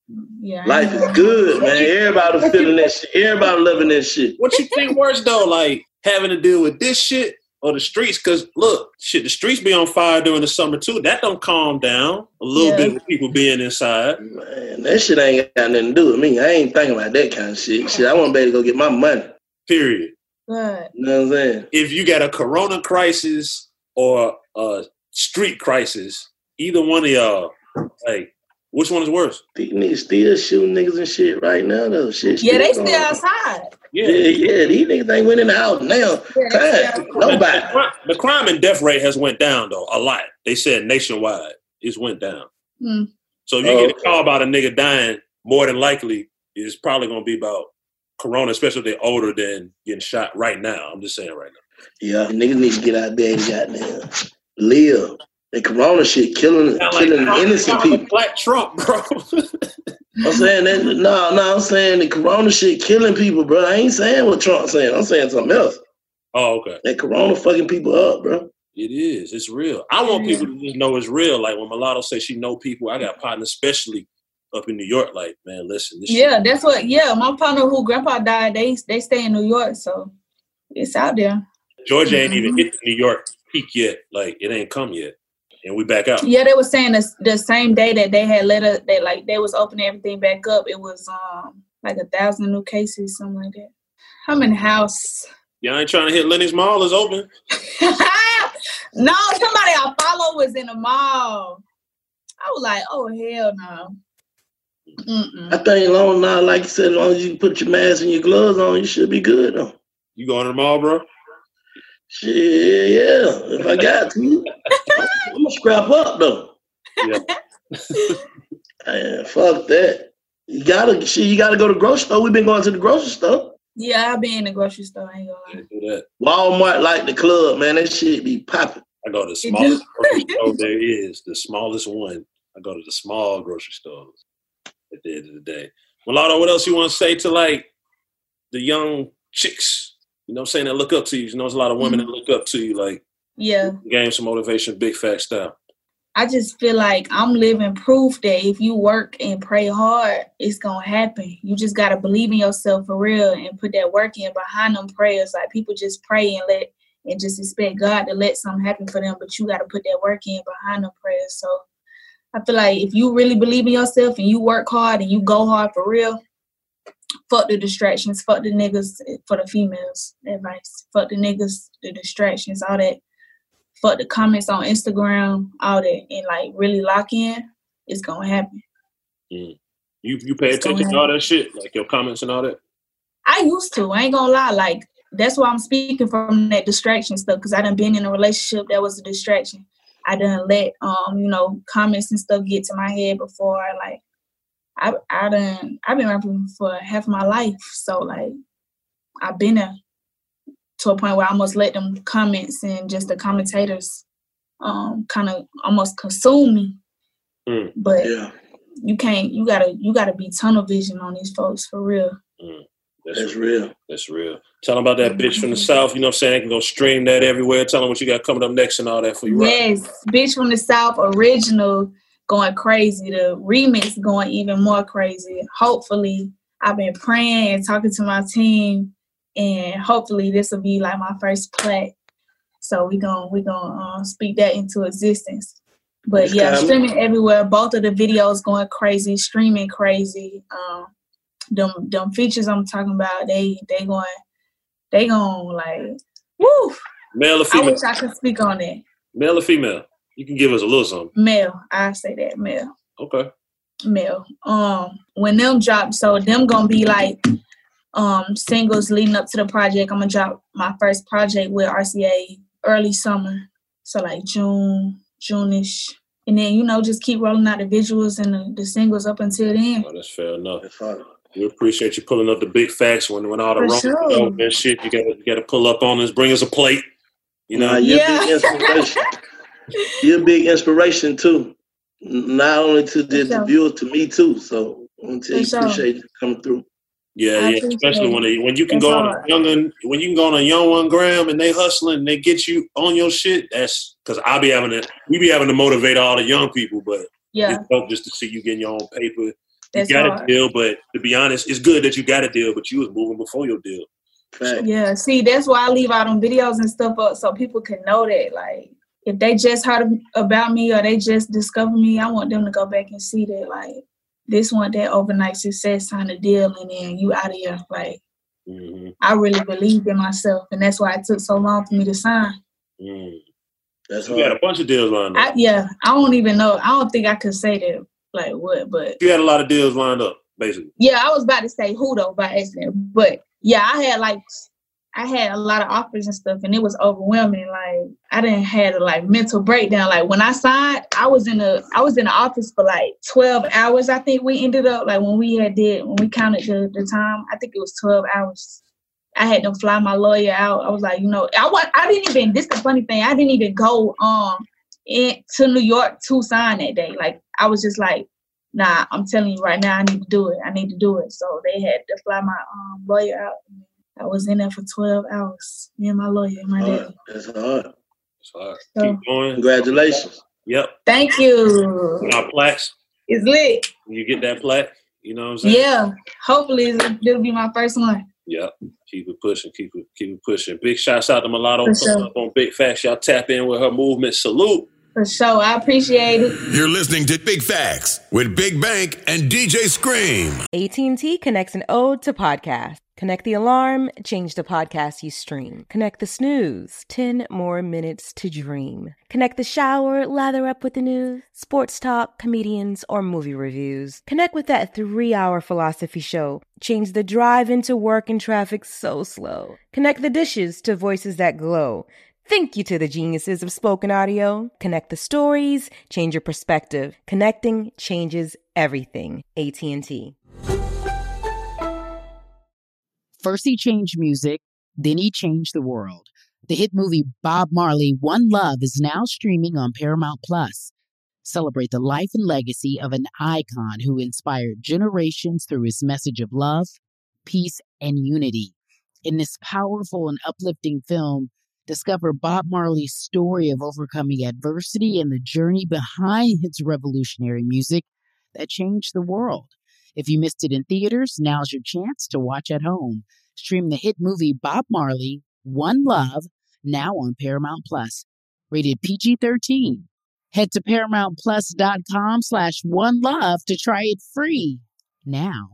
Yeah, life is good, man. Everybody feeling that shit. Everybody loving that shit. What you think worse though, like having to deal with this shit or the streets? Because look, shit, the streets be on fire during the summer too. That don't calm down a little yeah. bit with people being inside. Man, that shit ain't got nothing to do with me. I ain't thinking about that kind of shit. Shit, I want to be able to go get my money. Period. Right. You know what I'm saying? If you got a corona crisis or a street crisis, either one of y'all, like, which one is worse? These niggas still shooting niggas and shit right now, though. Shit, yeah, they still still outside. Yeah. yeah, yeah. These niggas ain't winning the house now. Yeah, nobody. The, the crime and death rate has went down, though, a lot. They said nationwide, it's went down. Mm. So if you oh, get a call about a nigga dying, more than likely, it's probably going to be about corona, especially if they're older than getting shot right now. I'm just saying right now. Yeah, niggas need to get out there and goddamn live. The corona shit killing, like killing Trump, innocent people. Black Trump, bro. I'm saying that. No, no, I'm saying the corona shit killing people, bro. I ain't saying what Trump's saying. I'm saying something else. Oh, okay. That corona fucking people up, bro. It is. It's real. I want people to just know it's real. Like when Mulatto says she know people, I got partners, especially up in New York. Like, man, listen. This yeah, shit. that's what. Yeah, my partner who grandpa died, they they stay in New York, so it's out there. Georgia mm-hmm. ain't even hit the New York peak yet. Like it ain't come yet, and we back out. Yeah, they were saying the the same day that they had let us, they like they was opening everything back up. It was um like a thousand new cases, something like that. I'm in the house. Y'all ain't trying to hit Lennox Mall is open. No, somebody I follow was in the mall. I was like, oh hell no. Mm-mm. I think long now, like you said, as long as you put your mask and your gloves on, you should be good though. You going to the mall, bro? Shit, yeah. If I got to, I'm gonna scrap up though. Yeah. Man, fuck that. You gotta, shit, you gotta go to the grocery store. We've been going to the grocery store. Yeah, I've been in the grocery store. I ain't gonna lie. Do that. Walmart like the club, man. That shit be popping. I go to the smallest grocery store there is, the smallest one. I go to the small grocery stores at the end of the day. Mulatto, what else you want to say to like the young chicks? You know what I'm saying? That look up to you. You know, there's a lot of women mm-hmm. that look up to you. Like, yeah, gain some motivation, big fat style. I just feel like I'm living proof that if you work and pray hard, it's going to happen. You just got to believe in yourself for real and put that work in behind them prayers. Like people just pray and let and just expect God to let something happen for them, but you got to put that work in behind them prayers. So I feel like if you really believe in yourself and you work hard and you go hard for real, fuck the distractions, fuck the niggas, for the females, advice. Fuck the niggas, the distractions, all that. Fuck the comments on Instagram, all that, and like really lock in, it's gonna happen. Mm. You you pay it's attention to all that shit, like your comments and all that? I used to. I ain't gonna lie. Like that's why I'm speaking from that distraction stuff, because I done been in a relationship that was a distraction. I done let um you know comments and stuff get to my head before. Like I I done I've been rapping for half my life, so like I've been there. To a point where I almost let them comments and just the commentators um, kind of almost consume me. Mm. But yeah. you can't, you gotta, you gotta be tunnel vision on these folks for real. Mm. That's, That's real. real. That's real. Tell them about that bitch from the South. You know what I'm saying? They can go stream that everywhere. Tell them what you got coming up next and all that for you. Yes, right? Bitch from the South original going crazy. The remix going even more crazy. Hopefully, I've been praying and talking to my team. And hopefully this will be like my first play. So we're going we gonna uh, speak that into existence. But yeah, streaming everywhere. Both of the videos going crazy, streaming crazy. Um, them them features I'm talking about, they they going they going like woo. Male or female? I wish I could speak on that. Male or female? You can give us a little something. Male, I say that male. Okay. Male. Um, when them drop, so them gonna be like. Um, singles leading up to the project. I'm gonna drop my first project with R C A early summer, so like June, June-ish, and then you know just keep rolling out the visuals and the, the singles up until then. Oh, that's fair enough. We appreciate you pulling up the big facts when when all the wrong sure. and shit. You gotta you gotta pull up on us, bring us a plate. You know, nah, you're yeah. big inspiration. You're a big inspiration too, not only to the, the viewers, to me too. So I want to sure. appreciate you coming through. Yeah, yeah, especially when they, when you can that's go hard. on a young when you can go on a young one gram and they hustling and they get you on your shit. That's because I be having to we be having to motivate all the young people, but yeah, it's dope just to see you getting your own paper That's you got hard. a deal, but to be honest, it's good that you got a deal, but you was moving before your deal. Right. Yeah, see, that's why I leave out on videos and stuff up so people can know that, like, if they just heard about me or they just discovered me, I want them to go back and see that, like, this one, that overnight success, sign a deal, and then you out of here. Like, mm-hmm. I really believed in myself, and that's why it took so long for me to sign. Mm. That's you got a bunch of deals lined up. I, yeah, I don't even know. I don't think I could say that, like, what, but. You had a lot of deals lined up, basically. Yeah, I was about to say who, though, by accident. But, yeah, I had, like, I had a lot of offers and stuff, and it was overwhelming. Like, I didn't have a, like, mental breakdown. Like, when I signed, I was in a, I was in the office for, like, twelve hours, I think we ended up. Like, when we had did, when we counted the, the time, I think it was twelve hours. I had to fly my lawyer out. I was like, you know, I want, I didn't even, this is the funny thing, I didn't even go um in, to New York to sign that day. Like, I was just like, nah, I'm telling you right now, I need to do it. I need to do it. So they had to fly my um, lawyer out. I was in there for twelve hours, me and my lawyer and my dad. That's hard. That's hard. So, keep going. Congratulations. Yep. Thank you. Our plaques. It's lit. You get that plaque, you know what I'm saying? Yeah. Hopefully it'll be my first one. Yep. Keep it pushing. Keep it keep it pushing. Big shouts out to Mulatto sure. up on Big Facts. Y'all tap in with her movement. Salute. For sure. I appreciate it. You're listening to Big Facts with Big Bank and D J Scream. A T and T connects an ode to podcast. Connect the alarm, change the podcast you stream. Connect the snooze, ten more minutes to dream. Connect the shower, lather up with the news, sports talk, comedians, or movie reviews. Connect with that three-hour philosophy show. Change the drive into work and traffic so slow. Connect the dishes to voices that glow. Thank you to the geniuses of spoken audio. Connect the stories, change your perspective. Connecting changes everything. A T and T. First he changed music, then he changed the world. The hit movie Bob Marley, One Love is now streaming on Paramount Plus. Celebrate the life and legacy of an icon who inspired generations through his message of love, peace, and unity. In this powerful and uplifting film, discover Bob Marley's story of overcoming adversity and the journey behind his revolutionary music that changed the world. If you missed it in theaters, now's your chance to watch at home. Stream the hit movie Bob Marley, One Love, now on Paramount Plus. Rated P G thirteen. Head to ParamountPlus.com slash One Love to try it free now.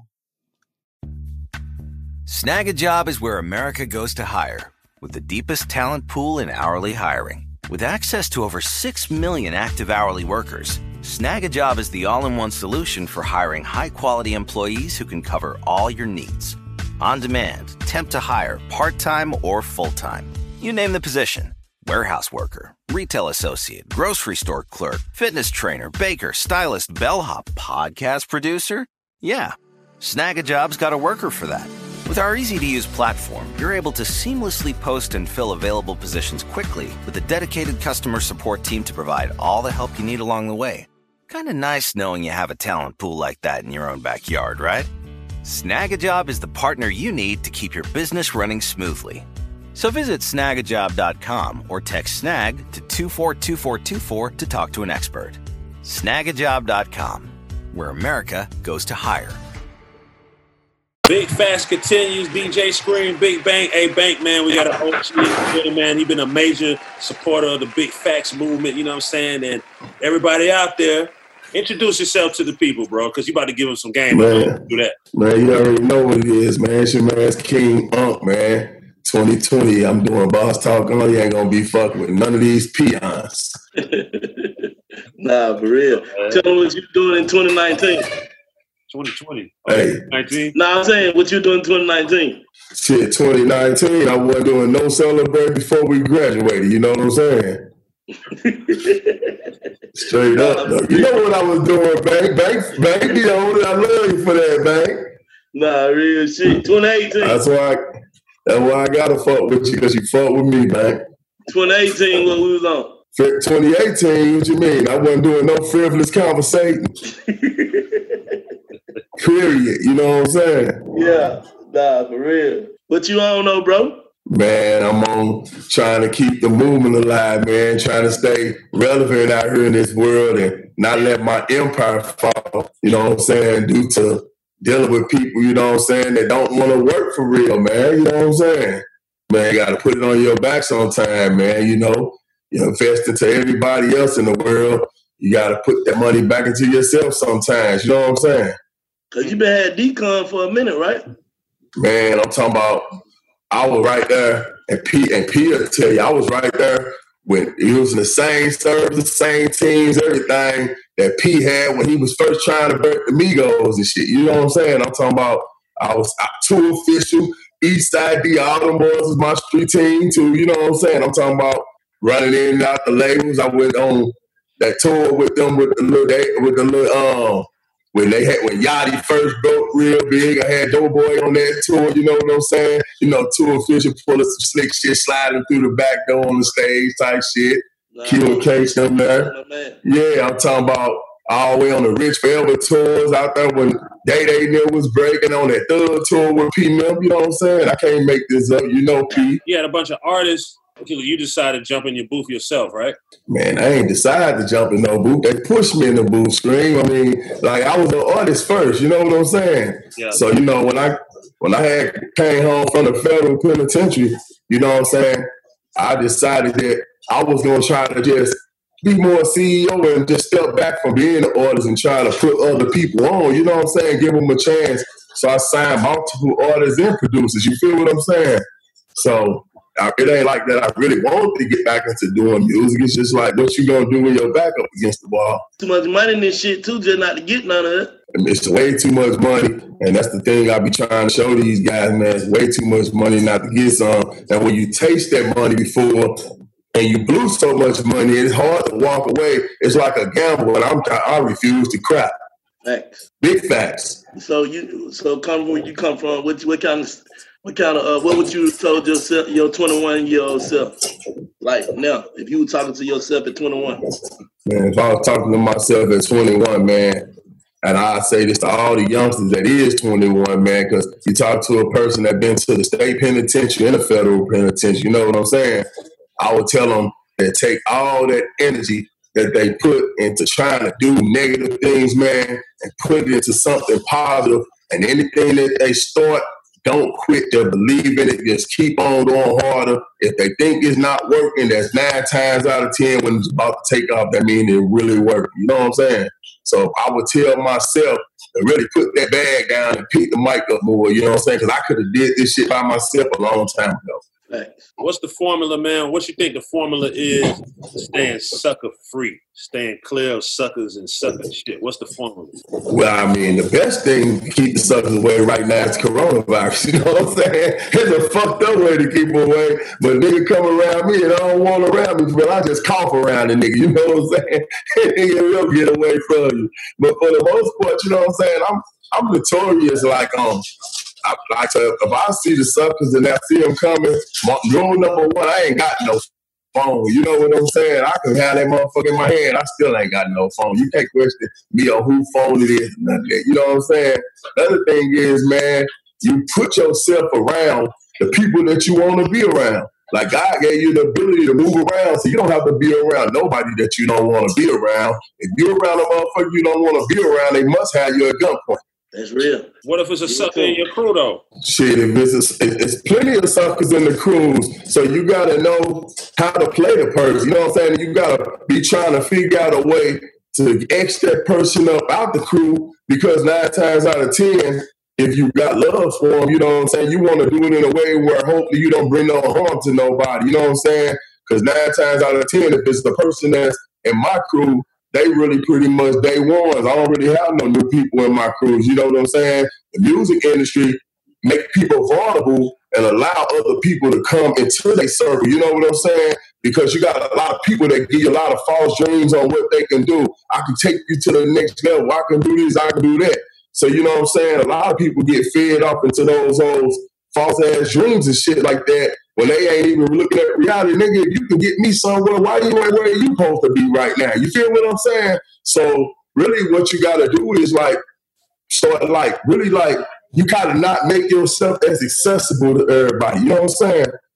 Snag a Job is where America goes to hire, with the deepest talent pool in hourly hiring. With access to over six million active hourly workers, Snag a Job is the all-in-one solution for hiring high-quality employees who can cover all your needs. On demand, temp to hire, part-time or full-time. You name the position. Warehouse worker, retail associate, grocery store clerk, fitness trainer, baker, stylist, bellhop, podcast producer. Yeah, Snag a Job's got a worker for that. With our easy-to-use platform, you're able to seamlessly post and fill available positions quickly with a dedicated customer support team to provide all the help you need along the way. Kind of nice knowing you have a talent pool like that in your own backyard, right? Snag a Job is the partner you need to keep your business running smoothly. So visit snag a job dot com or text snag to two four two four two four to talk to an expert. snag a job dot com, where America goes to hire. Big Facts continues. D J Scream, Big Bang. Hey, Bank, man, we got an O G, man. He's been a major supporter of the Big Facts movement, you know what I'm saying? And everybody out there, introduce yourself to the people, bro, because you about to give them some game. Man, do that. Man, you already know what it is, man. It's your man's King Unk, man. twenty twenty, I'm doing Boss Talk on. You ain't going to be fucking with none of these peons. Nah, for real. Tell them what you're doing in twenty nineteen. twenty twenty. Hey. nineteen. Nah, I'm saying what you doing in twenty nineteen. Shit, twenty nineteen, I wasn't doing no celebrating before we graduated. You know what I'm saying? Straight up. Though. You know what I was doing, Bank. Bank, Bank, you know, I love you for that, Bank. Nah, real shit. twenty eighteen. That's why I, that's why I got to fuck with you, because you fuck with me, Bank. twenty eighteen, what we was on? twenty eighteen, what you mean? I wasn't doing no frivolous conversation. Period. You know what I'm saying? Yeah. Nah, for real. What you on though, bro? Man, I'm on trying to keep the movement alive, man, trying to stay relevant out here in this world and not let my empire fall, you know what I'm saying, due to dealing with people, you know what I'm saying, that don't want to work for real, man, you know what I'm saying? Man, you got to put it on your back sometime, man, you know. You invest into everybody else in the world. You got to put that money back into yourself sometimes, you know what I'm saying? Because you been had D-Con for a minute, right? Man, I'm talking about I was right there, and P and Peter tell you, I was right there when he was in the same service, the same teams, everything that P had when he was first trying to break the Migos and shit. You know what I'm saying? I'm talking about I was tour official, East Side D, all them boys was my street team too. You know what I'm saying? I'm talking about running in and out the labels. I went on that tour with them with the little with the little um. When they had when Yachty first broke real big, I had Doughboy on that tour, you know what I'm saying? You know, tour official pulling some slick shit, sliding through the back door on the stage type shit. Nah, Q K them there. Yeah, I'm talking about all the way on the Rich Forever tours out there when Day Day Neil was breaking on that third tour with P Mem, you know what I'm saying? I can't make this up, you know, P. You had a bunch of artists. You decided to jump in your booth yourself, right? Man, I ain't decided to jump in no booth. They pushed me in the booth, Scream. I mean, like, I was an artist first, you know what I'm saying? Yeah. So, you know, when I when I had came home from the federal penitentiary, you know what I'm saying, I decided that I was going to try to just be more C E O and just step back from being an artist and try to put other people on, you know what I'm saying, give them a chance. So I signed multiple artists and producers, you feel what I'm saying? So it ain't like that I really want to get back into doing music. It's just like, what you gonna do when you're back up against the wall? Too much money in this shit, too, just not to get none of it. And it's way too much money. And that's the thing I be trying to show these guys, man. It's way too much money not to get some. And when you taste that money before and you blew so much money, it's hard to walk away. It's like a gamble, and I'm, I refuse to cry. Facts. Big facts. So you so come where you come from, what, what kind of... What kind of, uh, what would you told yourself, your twenty-one-year-old self? Like now, if you were talking to yourself at twenty-one. Man, if I was talking to myself at twenty-one, man, and I say this to all the youngsters that is twenty-one, man, because you talk to a person that been to the state penitentiary and the federal penitentiary, you know what I'm saying? I would tell them that take all that energy that they put into trying to do negative things, man, and put it into something positive, and anything that they start, don't quit to believe in it. Just keep on going harder. If they think it's not working, that's nine times out of ten when it's about to take off, that means it really worked. You know what I'm saying? So I would tell myself to really put that bag down and pick the mic up more. You know what I'm saying? Because I could have did this shit by myself a long time ago. What's the formula, man? What you think the formula is to staying sucker free, staying clear of suckers and sucker shit? What's the formula? Well, I mean, the best thing to keep the suckers away right now is coronavirus. You know what I'm saying? It's a fucked up way to keep them away. But nigga come around me and I don't want around me, but I just cough around the nigga. You know what I'm saying? Nigga will get away from you. But for the most part, you know what I'm saying? I'm I'm notorious like um. I, like to, if I see the suckers and I see them coming, rule number one, I ain't got no phone. You know what I'm saying? I can have that motherfucker in my hand. I still ain't got no phone. You can't question me on whose phone it is. None of that. You know what I'm saying? The other thing is, man, you put yourself around the people that you want to be around. Like God gave you the ability to move around, so you don't have to be around nobody that you don't want to be around. If you're around a motherfucker you don't want to be around, they must have you at gunpoint. That's real. What if it's a sucker in your crew, though? Shit, if it's, a, it's plenty of suckers in the crews, so you got to know how to play the person. You know what I'm saying? You got to be trying to figure out a way to X that person up out the crew, because nine times out of ten, if you got love for them, you know what I'm saying, you want to do it in a way where hopefully you don't bring no harm to nobody. You know what I'm saying? Because nine times out of ten, if it's the person that's in my crew, they really pretty much day ones. I don't really have no new people in my crews. You know what I'm saying? The music industry make people vulnerable and allow other people to come into their circle. You know what I'm saying? Because you got a lot of people that give you a lot of false dreams on what they can do. I can take you to the next level. I can do this. I can do that. So you know what I'm saying? A lot of people get fed up into those, those false ass dreams and shit like that, when they ain't even looking at reality. Nigga, if you can get me somewhere, why you ain't where you supposed to be right now? You feel what I'm saying? So really what you got to do is like, start like, really like, you kind of not make yourself as accessible to everybody. You know what I'm saying?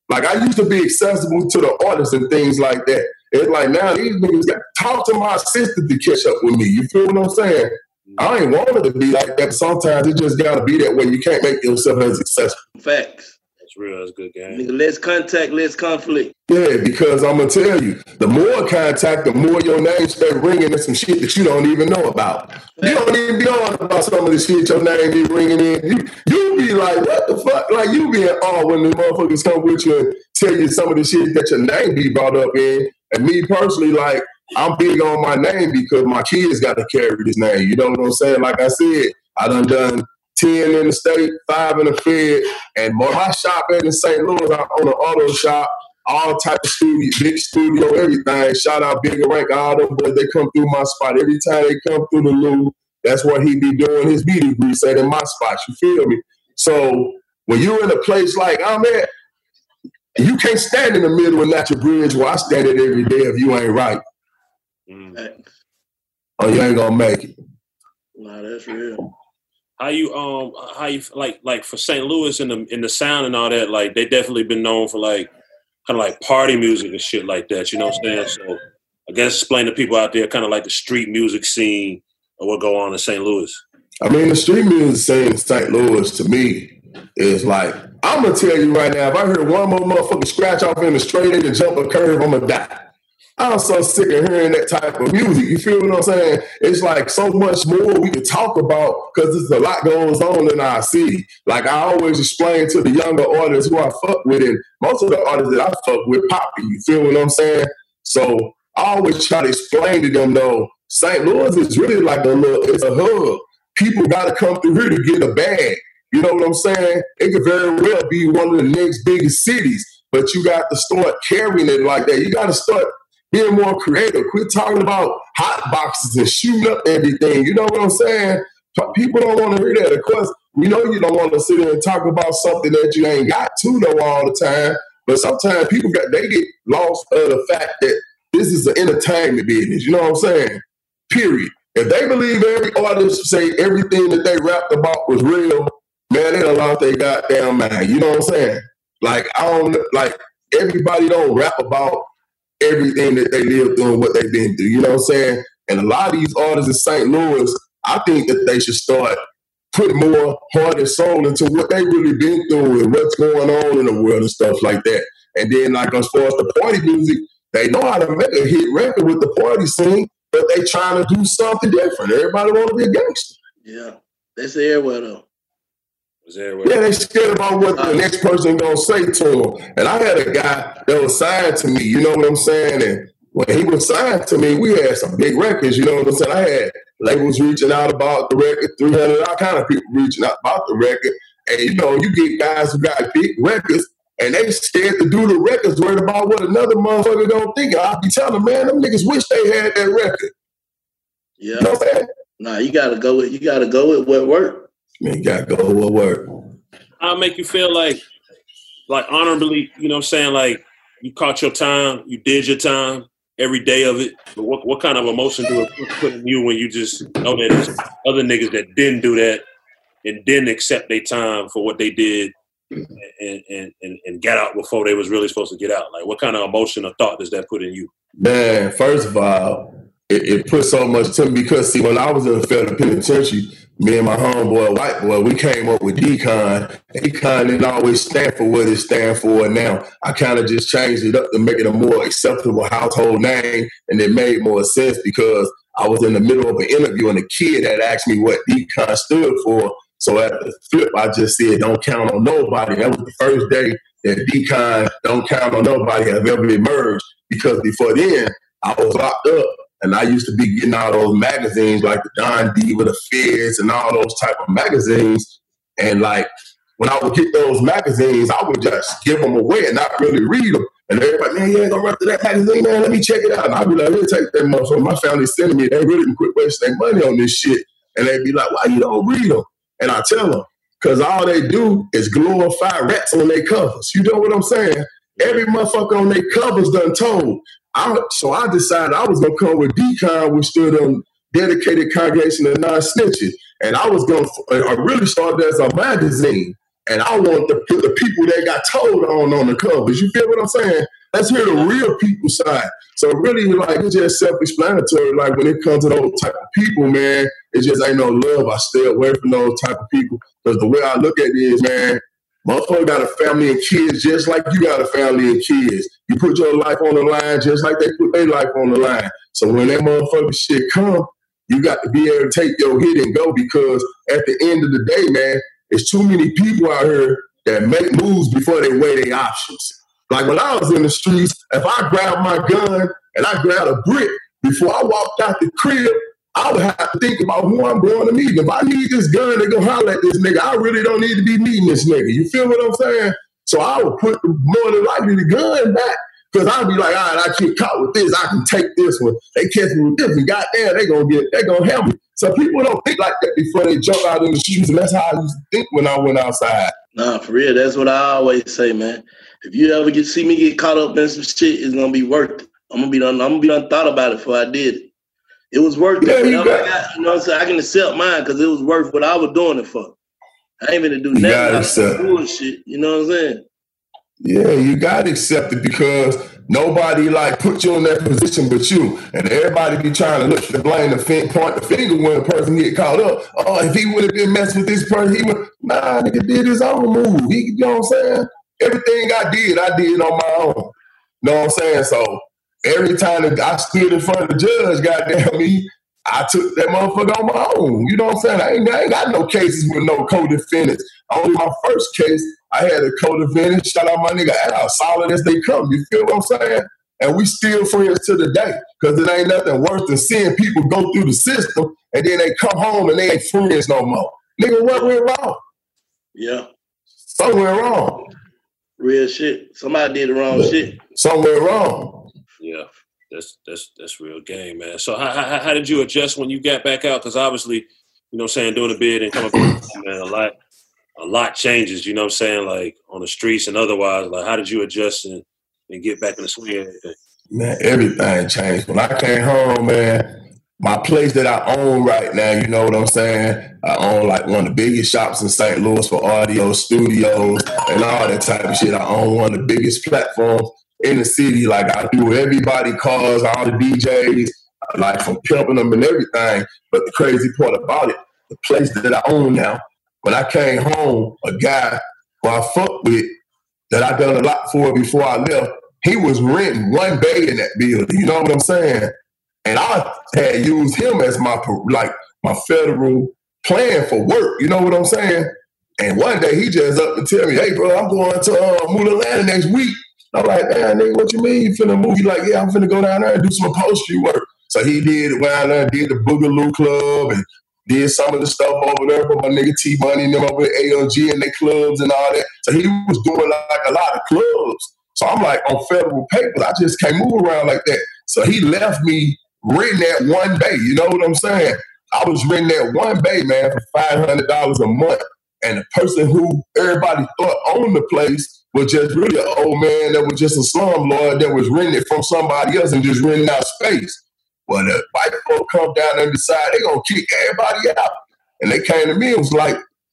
Like, I used to be accessible to the artists and things like that. It's like, now these niggas got talk to my assistant to catch up with me. You feel what I'm saying? I ain't wanted to be like that, but sometimes it just got to be that way. You can't make yourself as accessible. Facts. That's real. That's good game. Nigga, less contact, less conflict. Yeah, because I'm going to tell you, the more contact, the more your name start ringing in some shit that you don't even know about. You don't even be on about some of the shit your name be ringing in. You, you be like, what the fuck? Like, you be in awe when the motherfuckers come with you and tell you some of the shit that your name be brought up in. And me personally, like, I'm big on my name because my kids got to carry this name. You know what I'm saying? Like I said, I done done ten in the state, five in the Fed, and my shop in Saint Louis, I own an auto shop, all type of studio, big studio, everything. Shout out Bigger Rank, all them boys, they come through my spot. Every time they come through the Lou, that's where he be doing his media grease at in my spot. You feel me? So when you're in a place like I'm at, you can't stand in the middle of Natural Bridge where I stand it every day if you ain't right. Mm. Oh, you ain't gonna make it. Nah, that's real. How you um how you like like for Saint Louis in the in the sound and all that, like they definitely been known for like kind of like party music and shit like that, you know what I'm saying? So I guess explain to people out there kind of like the street music scene or what go on in Saint Louis. I mean, the street music scene in Saint Louis to me is like, I'm gonna tell you right now, if I hear one more motherfucker scratch off in the straight edge and jump a curve, I'm gonna die. I'm so sick of hearing that type of music. You feel what I'm saying? It's like so much more we can talk about because there's a lot goes on in our city. Like I always explain to the younger artists who I fuck with, and most of the artists that I fuck with poppy. You feel what I'm saying? So I always try to explain to them though, Saint Louis is really like a little, it's a hub. People got to come through here to get a bag. You know what I'm saying? It could very well be one of the next biggest cities, but you got to start carrying it like that. You got to start being more creative. Quit talking about hot boxes and shooting up everything. You know what I'm saying? People don't want to hear that. Of course, we know you don't want to sit there and talk about something that you ain't got to know all the time. But sometimes people got they get lost of the fact that this is an entertainment business. You know what I'm saying? Period. If they believe every artist say everything that they rapped about was real, man, they done lost their goddamn mind. You know what I'm saying? Like I don't like everybody don't rap about everything that they live through and what they've been through. You know what I'm saying? And a lot of these artists in Saint Louis, I think that they should start putting more heart and soul into what they really been through and what's going on in the world and stuff like that. And then, like, as far as the party music, they know how to make a hit record with the party scene, but they trying to do something different. Everybody want to be a gangster. Yeah. That's everywhere, though. Yeah, they scared about what the next person gonna say to them. And I had a guy that was signed to me, you know what I'm saying? And when he was signed to me, we had some big records, you know what I'm saying? I had labels reaching out about the record, three hundred, all kind of people reaching out about the record. And, you know, you get guys who got big records, and they scared to do the records, worried about what another motherfucker gonna think. I'll be telling them, man, them niggas wish they had that record. Yeah. You know what I'm saying? Nah, you gotta go with, you gotta go with what worked. Man, you gotta go with what worked. I'll make you feel like, like honorably, you know what I'm saying? Like you caught your time, you did your time every day of it. But what what kind of emotion do it put in you when you just know that there's other niggas that didn't do that and didn't accept their time for what they did and, and, and, and get out before they was really supposed to get out? Like what kind of emotion or thought does that put in you? Man, first of all, it, it put so much to me because, see, when I was in the federal penitentiary, me and my homeboy, white boy, we came up with D-Con. D-Con didn't always stand for what it stands for. And now I kind of just changed it up to make it a more acceptable household name. And it made more sense because I was in the middle of an interview and a kid had asked me what D-Con stood for. So at the flip, I just said, don't count on nobody. That was the first day that D-Con, don't count on nobody, have ever emerged. Because before then, I was locked up. And I used to be getting all those magazines like the Don D with the Feds and all those type of magazines. And like when I would get those magazines, I would just give them away and not really read them. And everybody, man, you ain't gonna run through that magazine, man. Let me check it out. And I'd be like, let me take that motherfucker. My family's sending me. They really can quit wasting their money on this shit. And they'd be like, why you don't read them? And I tell them, because all they do is glorify rats on their covers. You know what I'm saying? Every motherfucker on their covers done told. I, so I decided I was going to come with D-Con, which stood on Dedicated Congregation of Non-Snitching. And I was going to, I really started as a magazine. And I want to put the people that got told on on the covers. You feel what I'm saying? Let's hear the real people side. So really, like, it's just self-explanatory. Like, when it comes to those type of people, man, it just ain't no love. I stay away from those type of people. Because the way I look at it is, man, motherfucker got a family and kids just like you got a family and kids. You put your life on the line just like they put their life on the line. So when that motherfucking shit come, you got to be able to take your hit and go, because at the end of the day, man, there's too many people out here that make moves before they weigh their options. Like when I was in the streets, if I grabbed my gun and I grabbed a brick, before I walked out the crib, I would have to think about who I'm going to meet. If I need this gun, they go holler at this nigga. I really don't need to be meeting this nigga. You feel what I'm saying? So I would put the, more than likely the gun back, because I'd be like, all right, I get caught with this, I can take this one. They catch me with this, and goddamn, they gonna get, they gonna help me. So people don't think like that before they jump out in the streets, and that's how I used to think when I went outside. Nah, for real, that's what I always say, man. If you ever get see me get caught up in some shit, it's gonna be worth it. I'm gonna be done. I'm gonna be done thought about it before I did it. It was worth yeah, it. You, got, I got, you know what I'm saying? I can accept mine because it was worth what I was doing it for. I ain't gonna do you nothing bullshit. You know what I'm saying? Yeah, you gotta accept it, because nobody like put you in that position but you. And everybody be trying to look to blame the fin- point the finger when a person get caught up. Oh, if he would have been messing with this person, he would nah, nigga did his own move. He, you know what I'm saying? Everything I did, I did on my own. You know what I'm saying? So every time that I stood in front of the judge, goddamn me, I took that motherfucker on my own. You know what I'm saying? I ain't, I ain't got no cases with no co-defendants. Only my first case, I had a co-defendant. Shout out my nigga Al, solid as they come. You feel what I'm saying? And we still friends to the day, because it ain't nothing worse than seeing people go through the system and then they come home and they ain't friends no more. Nigga, what went wrong? Yeah. Something went wrong. Real shit. Somebody did the wrong yeah. shit. Something went wrong. Yeah. That's that's that's real game, man. So how, how how did you adjust when you got back out? Because obviously, you know what I'm saying, doing a bid and coming back, man, a lot a lot changes, you know what I'm saying, like on the streets and otherwise. Like, how did you adjust and, and get back in the swing of everything? Man, everything changed. When I came home, man, my place that I own right now, you know what I'm saying? I own like one of the biggest shops in Saint Louis for audio studios and all that type of shit. I own one of the biggest platforms in the city. Like, I do everybody calls, all the D Js, like from pimping them and everything. But the crazy part about it, the place that I own now, when I came home, a guy who I fucked with that I done a lot for before I left, he was renting one bay in that building. You know what I'm saying? And I had used him as my like my federal plan for work. You know what I'm saying? And one day he just up and tell me, "Hey, bro, I'm going to uh, move to Atlanta next week." I'm like, "Man, nigga, what you mean you finna move?" He like, "Yeah, I'm finna go down there and do some upholstery work." So he did went down there and did the Boogaloo Club and did some of the stuff over there for my nigga T-Money and them over at A L G and their clubs and all that. So he was doing like a lot of clubs. So I'm like, on federal papers, I just can't move around like that. So he left me renting that one bay. You know what I'm saying? I was renting that one bay, man, for five hundred dollars a month. And the person who everybody thought owned the place was just really an old man that was just a slumlord that was renting it from somebody else and just renting out space. Well, the white folk come down and decide they're going to kick everybody out. And they came to me and was like,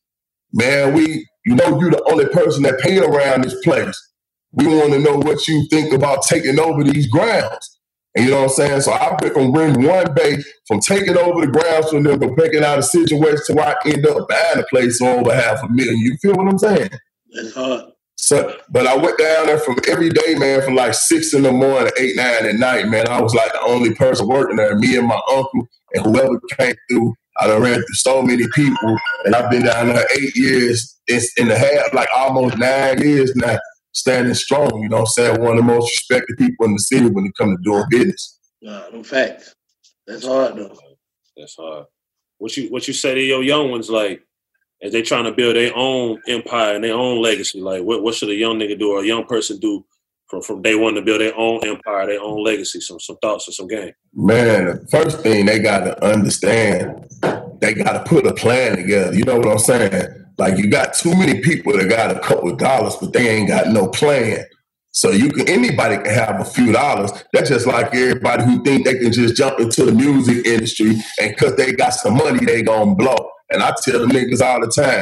"Man, we, you know, you're the only person that paying around this place. We want to know what you think about taking over these grounds." And you know what I'm saying? So I went from renting one bay, from taking over the grounds from them, from picking out a situation to where I end up buying a place for over half a million. You feel what I'm saying? That's hard. So, but I went down there from every day, man, from like six in the morning to eight, nine at night, man. I was like the only person working there, me and my uncle and whoever came through. I done ran through so many people, and I've been down there eight years in the half, like almost nine years now, standing strong. You know what I'm saying? One of the most respected people in the city when it comes to doing business. Nah, no facts. That's hard though. That's hard. What you what you say to your young ones, like, as they trying to build their own empire and their own legacy? Like, what, what should a young nigga do or a young person do from, from day one to build their own empire, their own legacy? Some some thoughts or some game. Man, the first thing they got to understand, they got to put a plan together. You know what I'm saying? Like, you got too many people that got a couple of dollars, but they ain't got no plan. So you can anybody can have a few dollars. That's just like everybody who think they can just jump into the music industry and because they got some money, they gonna blow. And I tell the niggas all the time,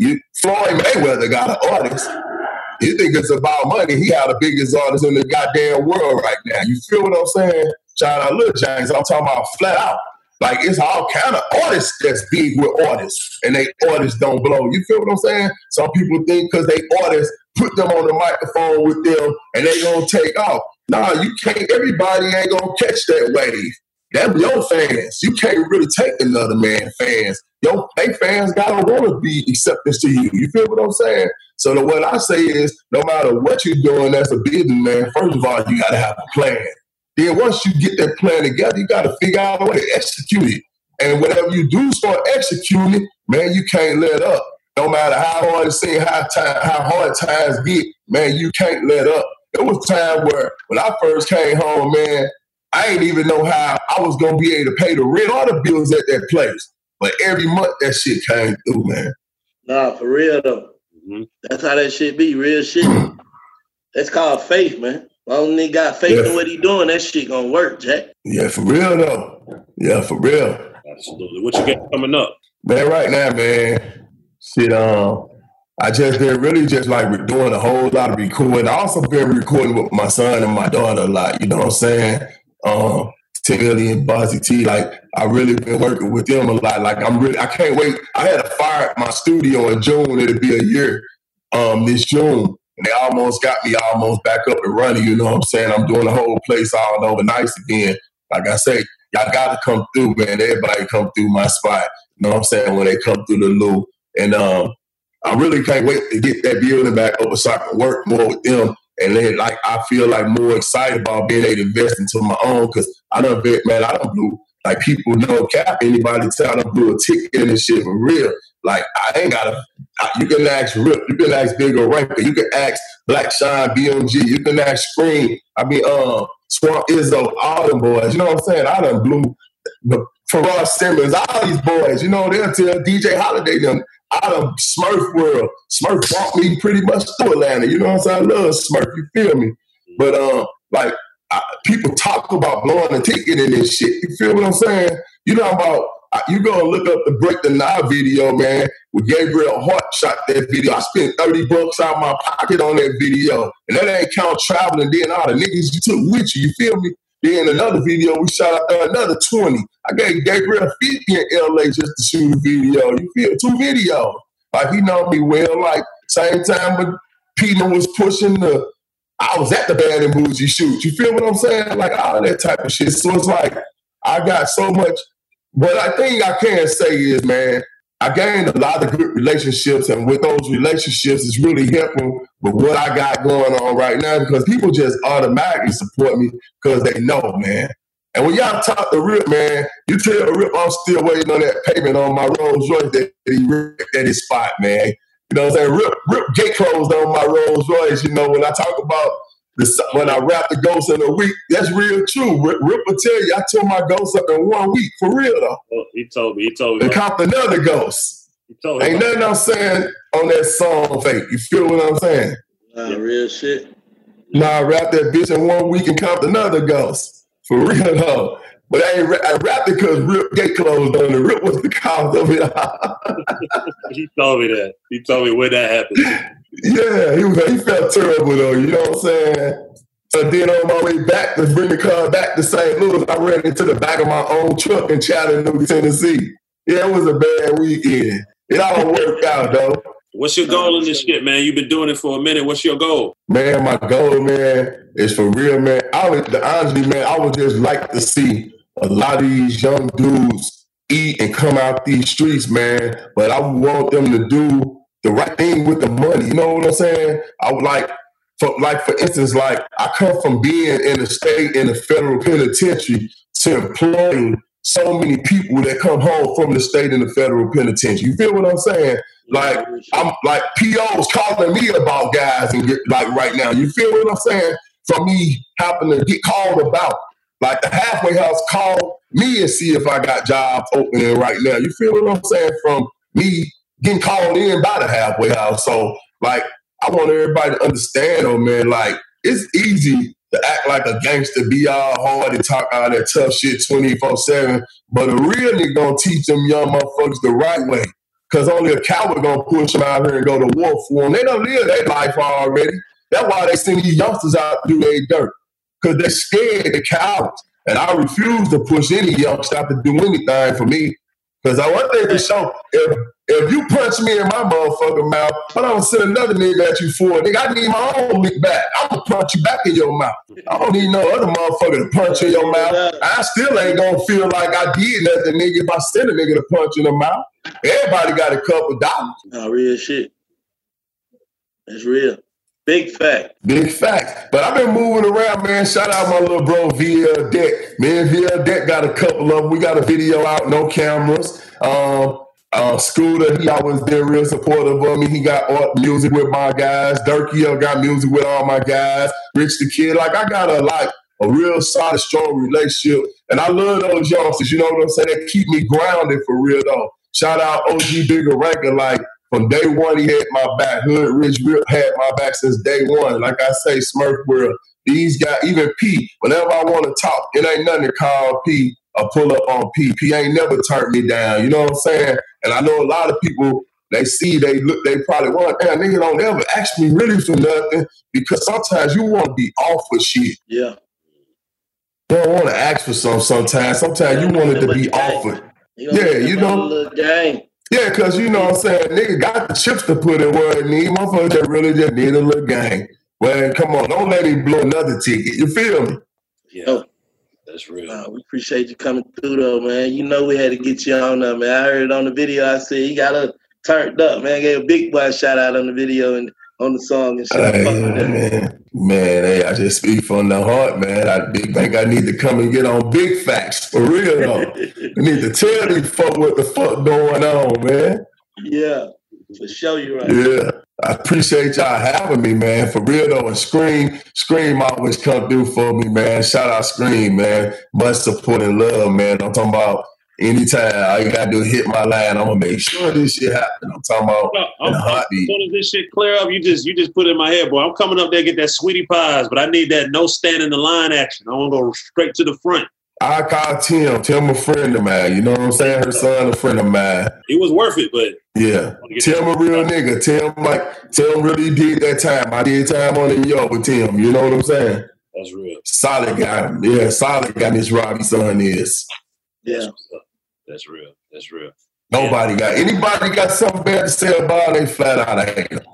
you, Floyd Mayweather got an artist. You think it's about money? He had the biggest artist in the goddamn world right now. You feel what I'm saying? Shout out Lil James. I'm talking about flat out. Like, it's all kind of artists that's big with artists, and they artists don't blow. You feel what I'm saying? Some people think because they artists, put them on the microphone with them, and they gonna take off. Nah, you can't. Everybody ain't gonna catch that wave. Them your fans. You can't really take another man's fans. Your they fans gotta want to be acceptance to you. You feel what I'm saying? So the, what I say is, no matter what you're doing as a businessman, first of all, you gotta have a plan. Then once you get that plan together, you got to figure out a way to execute it. And whatever you do start executing, man, you can't let up. No matter how hard it seems, how, time, how hard times get, man, you can't let up. There was a time where when I first came home, man, I didn't even know how I was going to be able to pay the rent or the bills at that place. But every month, that shit came through, man. Nah, for real, though. Mm-hmm. That's how that shit be, real shit. That's called faith, man. Long nigga got faith yeah. in what he doing, that shit gonna work, Jack. Yeah, for real though. Yeah, for real. Absolutely. What you got coming up? Man, right now, man, shit, um, I just been really just like doing a whole lot of recording. I also been recording with my son and my daughter a lot, you know what I'm saying? Um, Tilly and Bozzy T, like I really been working with them a lot. Like I'm really, I can't wait. I had to fire my studio in June. It'll be a year um, this June. And they almost got me almost back up and running, you know what I'm saying? I'm doing the whole place all over nice again. Like I say, y'all got to come through, man. Everybody come through my spot, you know what I'm saying, when they come through the loop. And um, I really can't wait to get that building back up so I can work more with them. And then, like, I feel like more excited about being able to invest into my own because I done bet, man, I done blew, like, people know cap anybody tell I done blew a ticket in this shit for real. Like, I ain't got to, you can ask Rip, you can ask Big O Ranker, you can ask Black Shine, B M G, you can ask Scream, I mean, um, Swamp Izzo, all them boys, you know what I'm saying? I done blew the Farrah Simmons, all these boys, you know, they'll tell D J Holiday them, out of Smurf world. Smurf brought me pretty much to Atlanta, you know what I'm saying? I love Smurf, you feel me? But, um, like, I, people talk about blowing a ticket in this shit, you feel what I'm saying? You know about, you go and look up the Break the Knob video, man, with Gabriel Hart shot that video. I spent thirty bucks out of my pocket on that video. And that ain't count traveling, then all the niggas you took with you, you feel me? Then another video, we shot out there another twenty. I gave Gabriel fifty in L A just to shoot a video. You feel two videos. Like, he know me well. Like, same time when Peter was pushing the, I was at the Bad and Bougie shoot. You feel what I'm saying? Like, all that type of shit. So it's like, I got so much. What I think I can say is, man, I gained a lot of good relationships, and with those relationships, it's really helping with what I got going on right now because people just automatically support me because they know, man. And when y'all talk to Rip, man, you tell Rip I'm still waiting on that payment on my Rolls Royce that he ripped at his spot, man. You know what I'm saying? Rip, Rip gate closed on my Rolls Royce. You know, when I talk about the, when I wrap the ghost in a week, that's real true. Rip, Rip will tell you, I tore my ghost up in one week, for real, though. Well, he told me. He told me. And caught another ghost. He told me. Ain't nothing I'm saying on that song fake. You feel what I'm saying? Nah, yeah. Real shit. Nah, I wrapped that bitch in one week and caught another ghost. For real, though. But I, ain't, I wrapped it because Rip gate closed on it. Rip was the cause of it. He told me that. He told me when that happened. Yeah, he was. He felt terrible though. You know what I'm saying? So then on my way back to bring the car back to Saint Louis, I ran into the back of my own truck in Chattanooga, Tennessee. Yeah, it was a bad weekend. It all worked out though. What's your goal in this shit, man? You've been doing it for a minute. What's your goal? Man, my goal, man, is for real, man. I would, honestly, man, I would just like to see a lot of these young dudes eat and come out these streets, man. But I would want them to do the right thing with the money. You know what I'm saying? I would like, for, like for instance, like I come from being in the state in the federal penitentiary to employing so many people that come home from the state in the federal penitentiary. You feel what I'm saying? Like I'm like P O's calling me about guys and get, like right now. You feel what I'm saying? From me having to get called about. Like the halfway house called me and see if I got jobs opening right now. You feel what I'm saying? From me getting called in by the halfway house. So, like, I want everybody to understand, oh, man, like, it's easy to act like a gangster, be all hard and talk all that tough shit twenty-four seven, but a real nigga gonna teach them young motherfuckers the right way. because only a coward gonna push them out here and go to war for them. They don't live their life already. That's why they send these youngsters out to do their dirt, because they're scared, they're cowards. And I refuse to push any youngster out to do anything for me. Because I one thing for sure, if, if you punch me in my motherfucking mouth, I don't send another nigga at you for it. Nigga, I need my own lick back. I'm going to punch you back in your mouth. I don't need no other motherfucker to punch in your mouth. I still ain't going to feel like I did nothing, nigga, if I send a nigga to punch in the mouth. Everybody got a couple dollars. No, real shit. That's real. Big fact. Big fact. But I've been moving around, man. Shout out my little bro, V L Deck. Me and V L Deck got a couple of them. We got a video out, no cameras. Um, uh, Scooter, he always been real supportive of me. He got art music with my guys. Durkee got music with all my guys. Rich the Kid. Like, I got a, like, a real solid, strong relationship. And I love those youngsters, you know what I'm saying? They keep me grounded for real, though. Shout out O G Bigger Ranker, like, from day one, he had my back. Hood Rich Rip had my back since day one. Like I say, Smurf World. These guys, even P, whenever I want to talk, it ain't nothing to call P or pull up on P. P ain't never turned me down. You know what I'm saying? And I know a lot of people, they see, they look, they probably want, damn, nigga don't ever ask me really for nothing, because sometimes you want to be off with shit. Yeah. You don't want to ask for something sometimes. Sometimes you want it to be off with. Yeah, you know. Little game. Yeah, because you know what I'm saying, nigga got the chips to put in where it need. Motherfuckers that really just need a little gang. Well, come on, don't let him blow another ticket. You feel me? Yeah, oh, that's real. Uh, we appreciate you coming through, though, man. You know we had to get you on there, man. I heard it on the video. I said you got her turned up, man. I gave a big boy shout out on the video and on the song and shit. Hey, man, man, hey, I just speak from the heart, man. I big think I need to come and get on Big Facts for real, though. I need to tell these folk what the fuck going on, man. Yeah, for sure, you're right. Yeah, I appreciate y'all having me, man. For real though, and Scream, Scream always come through for me, man. Shout out Scream, man. Much support and love, man. I'm talking about. Anytime all you gotta do is hit my line, I'm gonna make sure this shit happen. I'm talking about no, I'm, in a heartbeat. As soon as this shit clear up, you just you just put it in my head, boy. I'm coming up there to get that sweetie pies, but I need that no stand in the line action. I want to go straight to the front. I call Tim. Tim a friend of mine. You know what I'm saying? Her son a friend of mine. He was worth it, but yeah. Tim a real nigga. Tim like Tim really did that time. I did time on New York with Tim. You know what I'm saying? That's real. Solid guy. Yeah, solid guy. This Robbie son is. Yeah. That's real. That's real. Nobody got anybody got something bad to say about they flat out of hate them.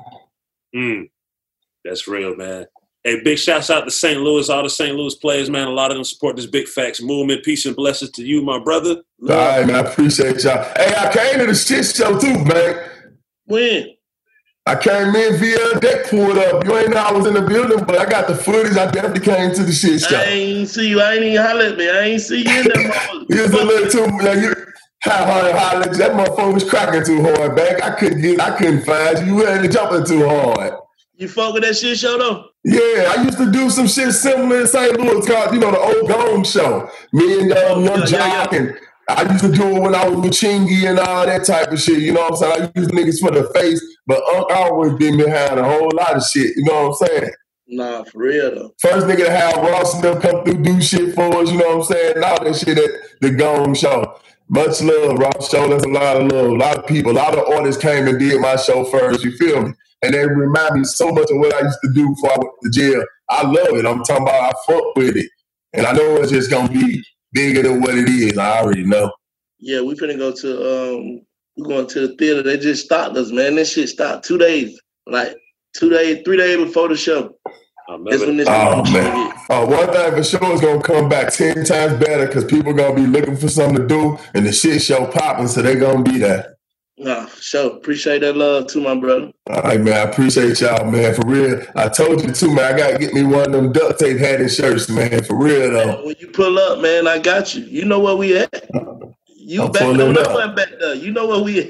Mm, that's real, man. Hey, big shouts out to Saint Louis, all the Saint Louis players, man. A lot of them support this Big Facts movement. Peace and blessings to you, my brother. Love. All right, man. I appreciate y'all. Hey, I came to the shit show too, man. When? I came in via Deck pulled up. You ain't know I was in the building, but I got the footage. I definitely came to the shit show. I ain't see you. I ain't even holler at me. I ain't see you in that motherfucker. You was a little too like you how hard holler. That motherfucker was cracking too hard, back. I couldn't get I couldn't find you. You had jumping too hard. You fuck with that shit show though? Yeah, I used to do some shit similar in Saint Louis called, you know, the old Gone Show. Me and um, Young yeah, Jock yeah, yeah. and I used to do it when I was with Chingy and all that type of shit. You know what I'm saying? I used niggas for the face, but Unc always been behind a whole lot of shit. You know what I'm saying? Nah, for real though. First nigga to have Ross and them come through, do shit for us. You know what I'm saying? And all that shit at the Gone Show. Much love, Ross showed us a lot of love. A lot of people, a lot of artists came and did my show first. You feel me? And they remind me so much of what I used to do before I went to jail. I love it. I'm talking about I fuck with it. And I know it's just going to be bigger than what it is. I already know. Yeah, we finna go to, um, we're going to the theater. They just stopped us, man. This shit stopped two days. Like, two days, three days before the show. That's when this oh, man. Oh, one thing for sure is going to come back ten times better because people going to be looking for something to do and the shit show popping, so they going to be there. Nah, for sure. Appreciate that love too, my brother. All right, man. I appreciate y'all, man. For real. I told you too, man. I got to get me one of them duct tape hatted shirts, man. For real, though. Man, when you pull up, man, I got you. You know where we at. You I'm back there. That one back there. You know where we at.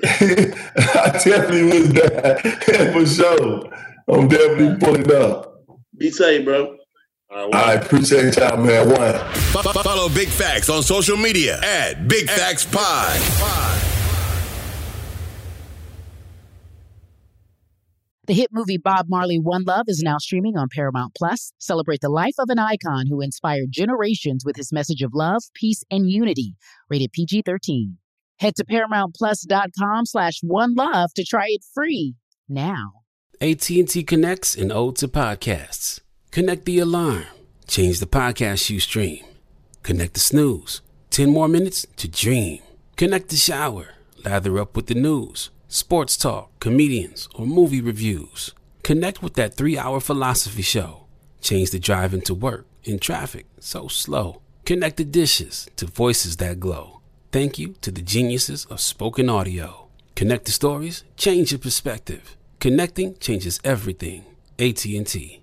I definitely was there. For sure. I'm definitely pulling up. Be safe, bro. All right, I appreciate y'all, man. One. Follow Big Facts on social media at Big Facts Pod. The hit movie Bob Marley, One Love is now streaming on Paramount Plus. Celebrate the life of an icon who inspired generations with his message of love, peace, and unity. Rated P G thirteen. Head to ParamountPlus.com slash one love to try it free now. A T and T connects an ode to podcasts. Connect the alarm. Change the podcast you stream. Connect the snooze. ten more minutes to dream. Connect the shower. Lather up with the news, sports talk, comedians, or movie reviews. Connect with that three-hour philosophy show. Change the drive into work in traffic so slow. Connect the dishes to voices that glow. Thank you to the geniuses of spoken audio. Connect the stories, change your perspective. Connecting changes everything. A T and T.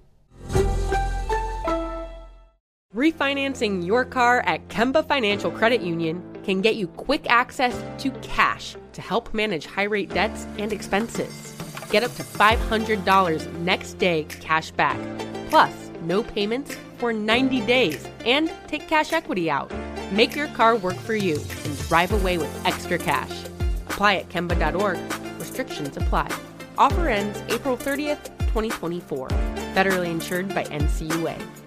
Refinancing your car at Kemba Financial Credit Union can get you quick access to cash to help manage high-rate debts and expenses. Get up to five hundred dollars next day cash back, plus no payments for ninety days, and take cash equity out. Make your car work for you and drive away with extra cash. Apply at Kemba dot org. Restrictions apply. Offer ends April thirtieth, twenty twenty-four. Federally insured by N C U A.